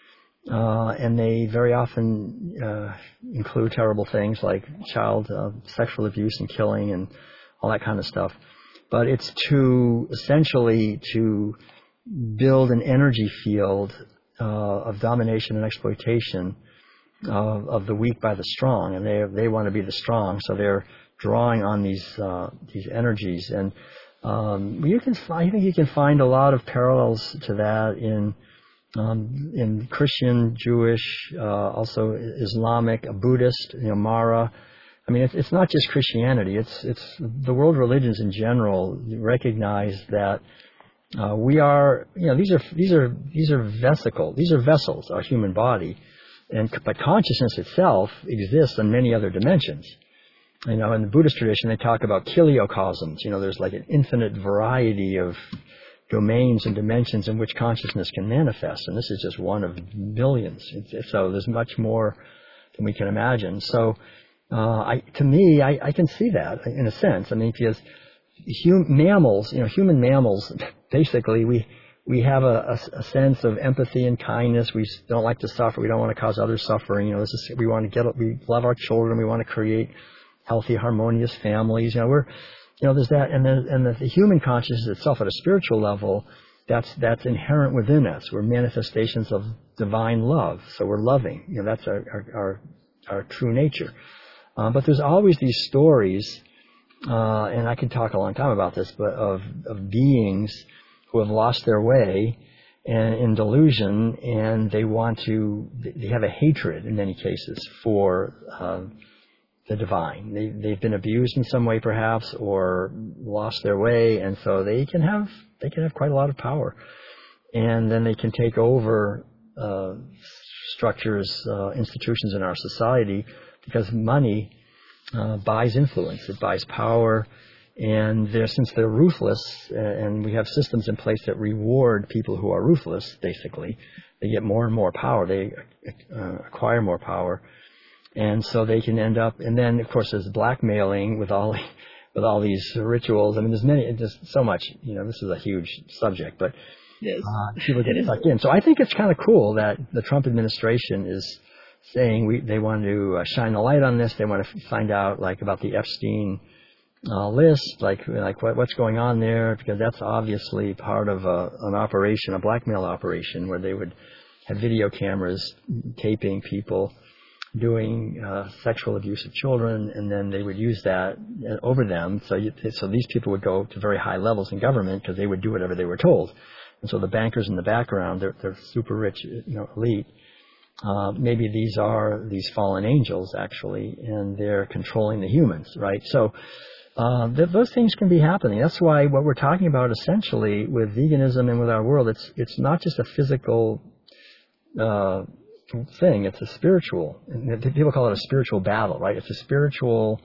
uh, and they very often uh, include terrible things like child uh, sexual abuse and killing and all that kind of stuff. But it's to essentially to build an energy field uh, of domination and exploitation of, of the weak by the strong, and they they want to be the strong, so they're drawing on these uh, these energies. And um, you can I think you can find a lot of parallels to that in um, in Christian, Jewish, uh, also Islamic, Buddhist, you know, Mara. I mean, it's, it's not just Christianity. It's it's the world religions in general recognize that uh, we are, you know, these are these are these are vesicle, these are vessels, our human body, and but consciousness itself exists in many other dimensions. You know, in the Buddhist tradition, they talk about kiliocosms. You know, there's like an infinite variety of domains and dimensions in which consciousness can manifest, and this is just one of millions. It's, so there's much more than we can imagine. So. Uh, I, to me, I, I can see that in a sense. I mean, because hum, mammals, you know, human mammals, basically, we we have a, a, a sense of empathy and kindness. We don't like to suffer. We don't want to cause others suffering. You know, this is, we want to get, we love our children. We want to create healthy, harmonious families. You know, we're, you know, there's that, and then, and the, the human consciousness itself at a spiritual level, that's, that's inherent within us. We're manifestations of divine love. So we're loving. You know, that's our, our, our, our true nature. Uh, but there's always these stories, uh, and I could talk a long time about this, but of, of beings who have lost their way and in delusion, and they want to, they have a hatred in many cases for uh, the divine. They, they've been abused in some way perhaps, or lost their way, and so they can have, they can have quite a lot of power. And then they can take over uh, structures, uh, institutions in our society, because money uh, buys influence, it buys power. And they're, since they're ruthless, uh, and we have systems in place that reward people who are ruthless, basically, they get more and more power. They uh, acquire more power, and so they can end up. And then, of course, there's blackmailing with all with all these rituals. I mean, there's many, just so much. You know, this is a huge subject, but yes. uh, people get sucked in. So I think it's kind of cool that the Trump administration is saying we they want to uh, shine a light on this. They want to find out, like, about the Epstein Uh, list, like like what, what's going on there, because that's obviously part of a, an operation, a blackmail operation, where they would have video cameras taping people doing uh, sexual abuse of children, and then they would use that over them. So you, so these people would go to very high levels in government because they would do whatever they were told. And so the bankers in the background, they're, they're super rich, you know, elite. Uh, maybe these are these fallen angels actually, and they're controlling the humans, right? So. Uh, th- those things can be happening. That's why what we're talking about essentially with veganism and with our world, it's it's not just a physical uh, thing. It's a spiritual. And people call it a spiritual battle, right? It's a spiritual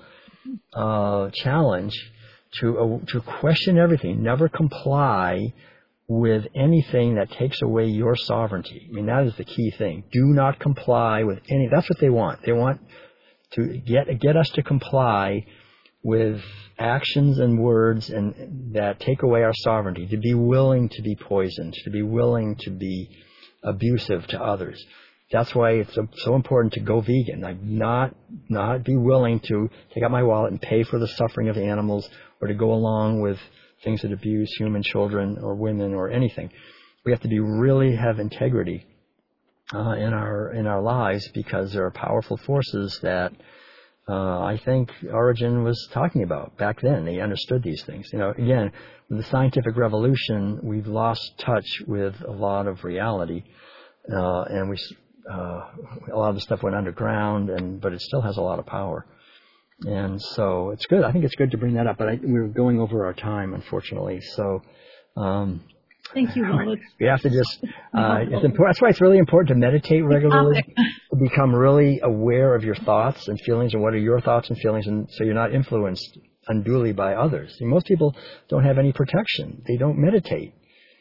uh, challenge to uh, to question everything, never comply with anything that takes away your sovereignty. I mean, that is the key thing. Do not comply with any. That's what they want. They want to get get us to comply with actions and words and that take away our sovereignty, to be willing to be poisoned, to be willing to be abusive to others. That's why it's so, so important to go vegan. Like not not be willing to take out my wallet and pay for the suffering of animals, or to go along with things that abuse human children or women or anything. We have to be really have integrity uh, in our in our lives, because there are powerful forces that Uh, I think Origen was talking about back then. They understood these things. You know, again, with the scientific revolution, we've lost touch with a lot of reality, uh, and we uh, a lot of the stuff went underground, and but it still has a lot of power. And so it's good. I think it's good to bring that up. But I, we're going over our time, unfortunately. So. Um, Thank you, Will. We have to just, uh, it's important. That's why it's really important to meditate regularly, to become really aware of your thoughts and feelings, and what are your thoughts and feelings, and so you're not influenced unduly by others. See, most people don't have any protection. They don't meditate.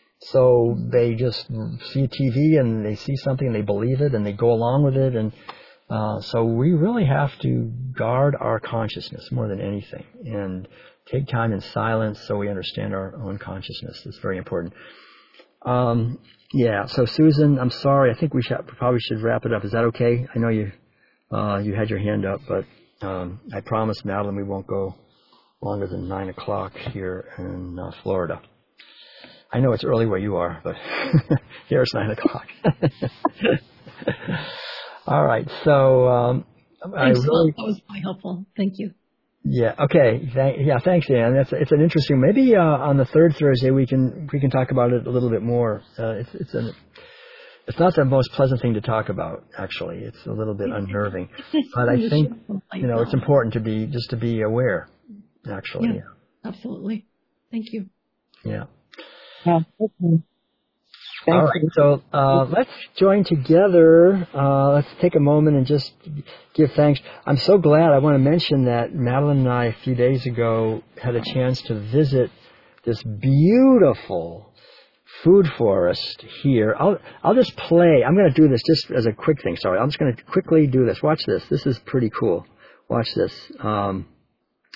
So they just see T V and they see something and they believe it and they go along with it. And uh, so we really have to guard our consciousness more than anything, and take time in silence so we understand our own consciousness. It's very important. Um, yeah. So Susan, I'm sorry. I think we should, probably should wrap it up. Is that okay? I know you uh, you had your hand up, but um, I promise, Madeline, we won't go longer than nine o'clock here in uh, Florida. I know it's early where you are, but here it's nine o'clock. All right. So um, I really, that was quite helpful. Thank you. Yeah. Okay. Thank, yeah. Thanks, Dan. That's it's an interesting. Maybe uh, on the third Thursday we can we can talk about it a little bit more. Uh, it's it's an it's not the most pleasant thing to talk about. Actually, it's a little bit unnerving. But I think you know it's important to be just to be aware. Actually. Yeah. Absolutely. Thank you. Yeah. Yeah. Okay. All right, so uh, let's join together. Uh, let's take a moment and just give thanks. I'm so glad. I want to mention that Madeline and I, a few days ago, had a chance to visit this beautiful food forest here. I'll I'll just play. I'm going to do this just as a quick thing. Sorry, I'm just going to quickly do this. Watch this. This is pretty cool. Watch this. Um,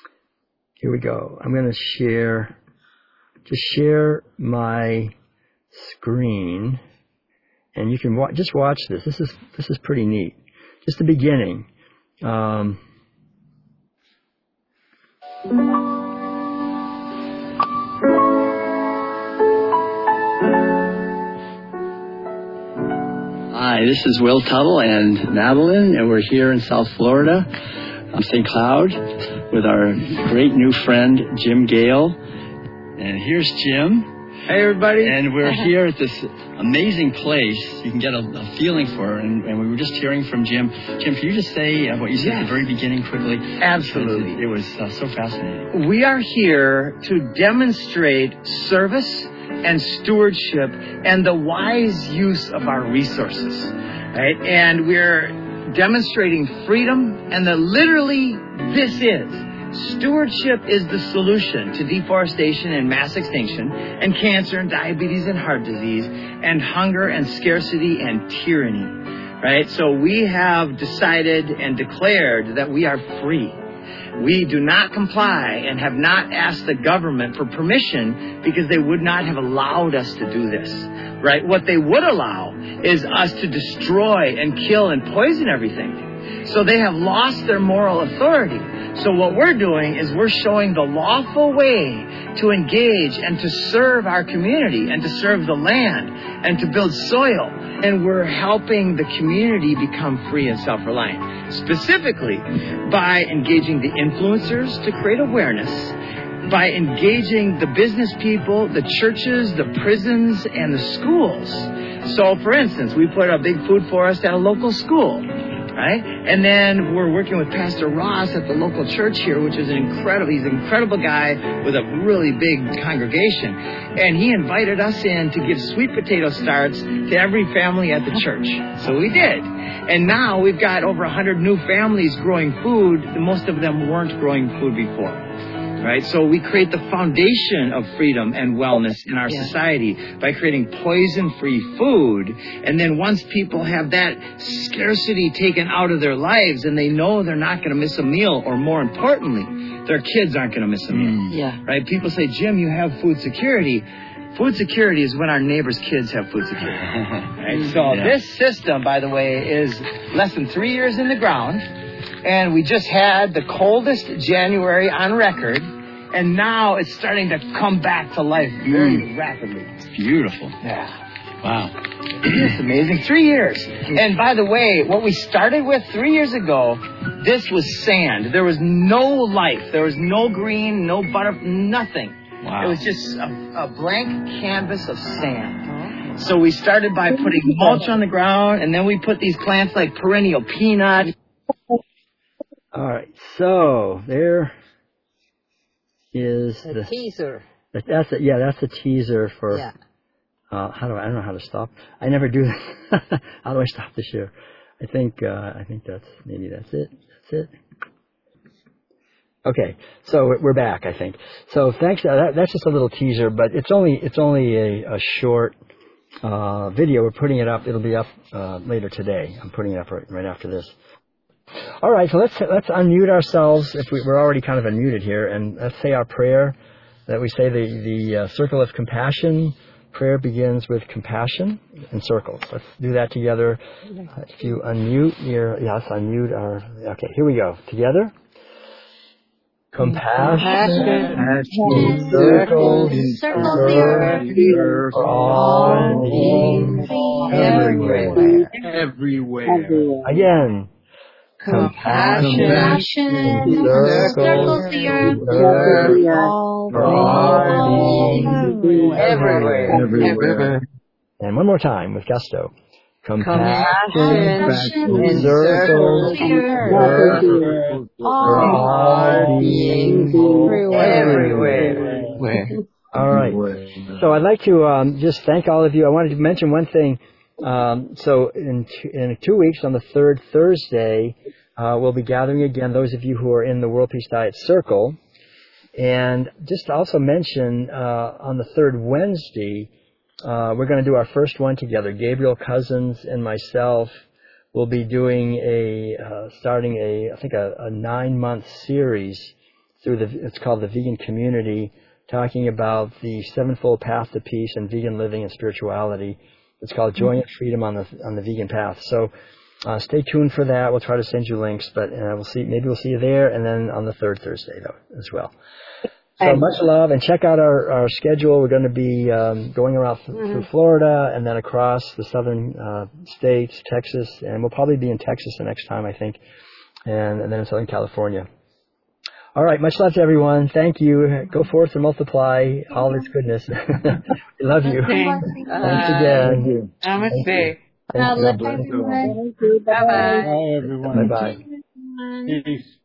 here we go. I'm going to share, just share my screen, and you can wa- just watch this. This is this is pretty neat. Just the beginning. Um, Hi, this is Will Tuttle and Madeline, and we're here in South Florida on Saint Cloud with our great new friend, Jim Gale. And here's Jim. Hey, everybody. And we're here at this amazing place. You can get a, a feeling for it. And, and we were just hearing from Jim. Jim, can you just say uh, what you said yes. at the very beginning quickly? Absolutely. It, it was uh, so fascinating. We are here to demonstrate service and stewardship and the wise use of our resources, right? And we're demonstrating freedom, and that literally this is. Stewardship is the solution to deforestation and mass extinction and cancer and diabetes and heart disease and hunger and scarcity and tyranny, right? So we have decided and declared that we are free. We do not comply and have not asked the government for permission because they would not have allowed us to do this, right? What they would allow is us to destroy and kill and poison everything. So they have lost their moral authority. So what we're doing is we're showing the lawful way to engage and to serve our community and to serve the land and to build soil. And we're helping the community become free and self-reliant, specifically by engaging the influencers to create awareness, by engaging the business people, the churches, the prisons, and the schools. So, for instance, we put a big food forest at a local school. Right? And then we're working with Pastor Ross at the local church here, which is an incredible, he's an incredible guy with a really big congregation. And he invited us in to give sweet potato starts to every family at the church. So we did. And now we've got over one hundred new families growing food. Most of them weren't growing food before. Right? So we create the foundation of freedom and wellness in our yeah. society by creating poison-free food. And then once people have that scarcity taken out of their lives and they know they're not going to miss a meal, or more importantly, their kids aren't going to miss a meal. Mm. Yeah. Right? People say, Jim, you have food security. Food security is when our neighbors' kids have food security. Right? So yeah. this system, by the way, is less than three years in the ground. And we just had the coldest January on record, and now it's starting to come back to life very mm. rapidly. It's beautiful. Yeah. Wow. It's amazing. Three years. And by the way, what we started with three years ago, this was sand. There was no life. There was no green, no butter, nothing. Wow. It was just a, a blank canvas of sand. So we started by putting mulch on the ground, and then we put these plants like perennial peanut. All right, so there is a the teaser. That's a, yeah, that's a teaser for. Yeah. Uh, how do I, I don't know how to stop. I never do that. How do I stop the share? I think uh, I think that's maybe that's it. That's it. Okay, so we're back. I think so. Thanks. Uh, that, that's just a little teaser, but it's only it's only a, a short uh, video. We're putting it up. It'll be up uh, later today. I'm putting it up right, right after this. All right, so let's let's unmute ourselves if we, we're already kind of unmuted here, and let's say our prayer that we say the the uh, circle of compassion. Prayer begins with compassion in circles. Let's do that together. Uh, if you unmute your yes, unmute our. Okay, here we go. Together. Compassion, compassion circles, circles the earth, all beings, everywhere, everywhere. Again. Compassion, compassion circles the earth, all beings, everywhere, everywhere. And one more time with gusto. Compassion, compassion circles the earth, all beings, everywhere. All right. So I'd like to um, just thank all of you. I wanted to mention one thing. Um, so in two, in two weeks, on the third Thursday, uh, we'll be gathering again, those of you who are in the World Peace Diet Circle. And just to also mention, uh, on the third Wednesday, uh, we're going to do our first one together. Gabriel Cousins and myself will be doing a, uh, starting a, I think a, a nine-month series through the, it's called the Vegan Community talking about the sevenfold path to peace and vegan living and spirituality. It's called Joy and Freedom on the on the Vegan Path. So uh, stay tuned for that. We'll try to send you links, but uh, we'll see. Maybe we'll see you there, and then on the third Thursday though as well. So much love, and check out our, our schedule. We're going to be um, going around th- mm-hmm. through Florida and then across the southern uh, states, Texas, and we'll probably be in Texas the next time, I think, and, and then in Southern California. All right, much love to everyone. Thank you. Go forth and multiply all its goodness. We love you. Thanks, Thanks again. Namaste. Thank you. Thank you. Bye-bye. Bye, everyone. Bye-bye. Peace.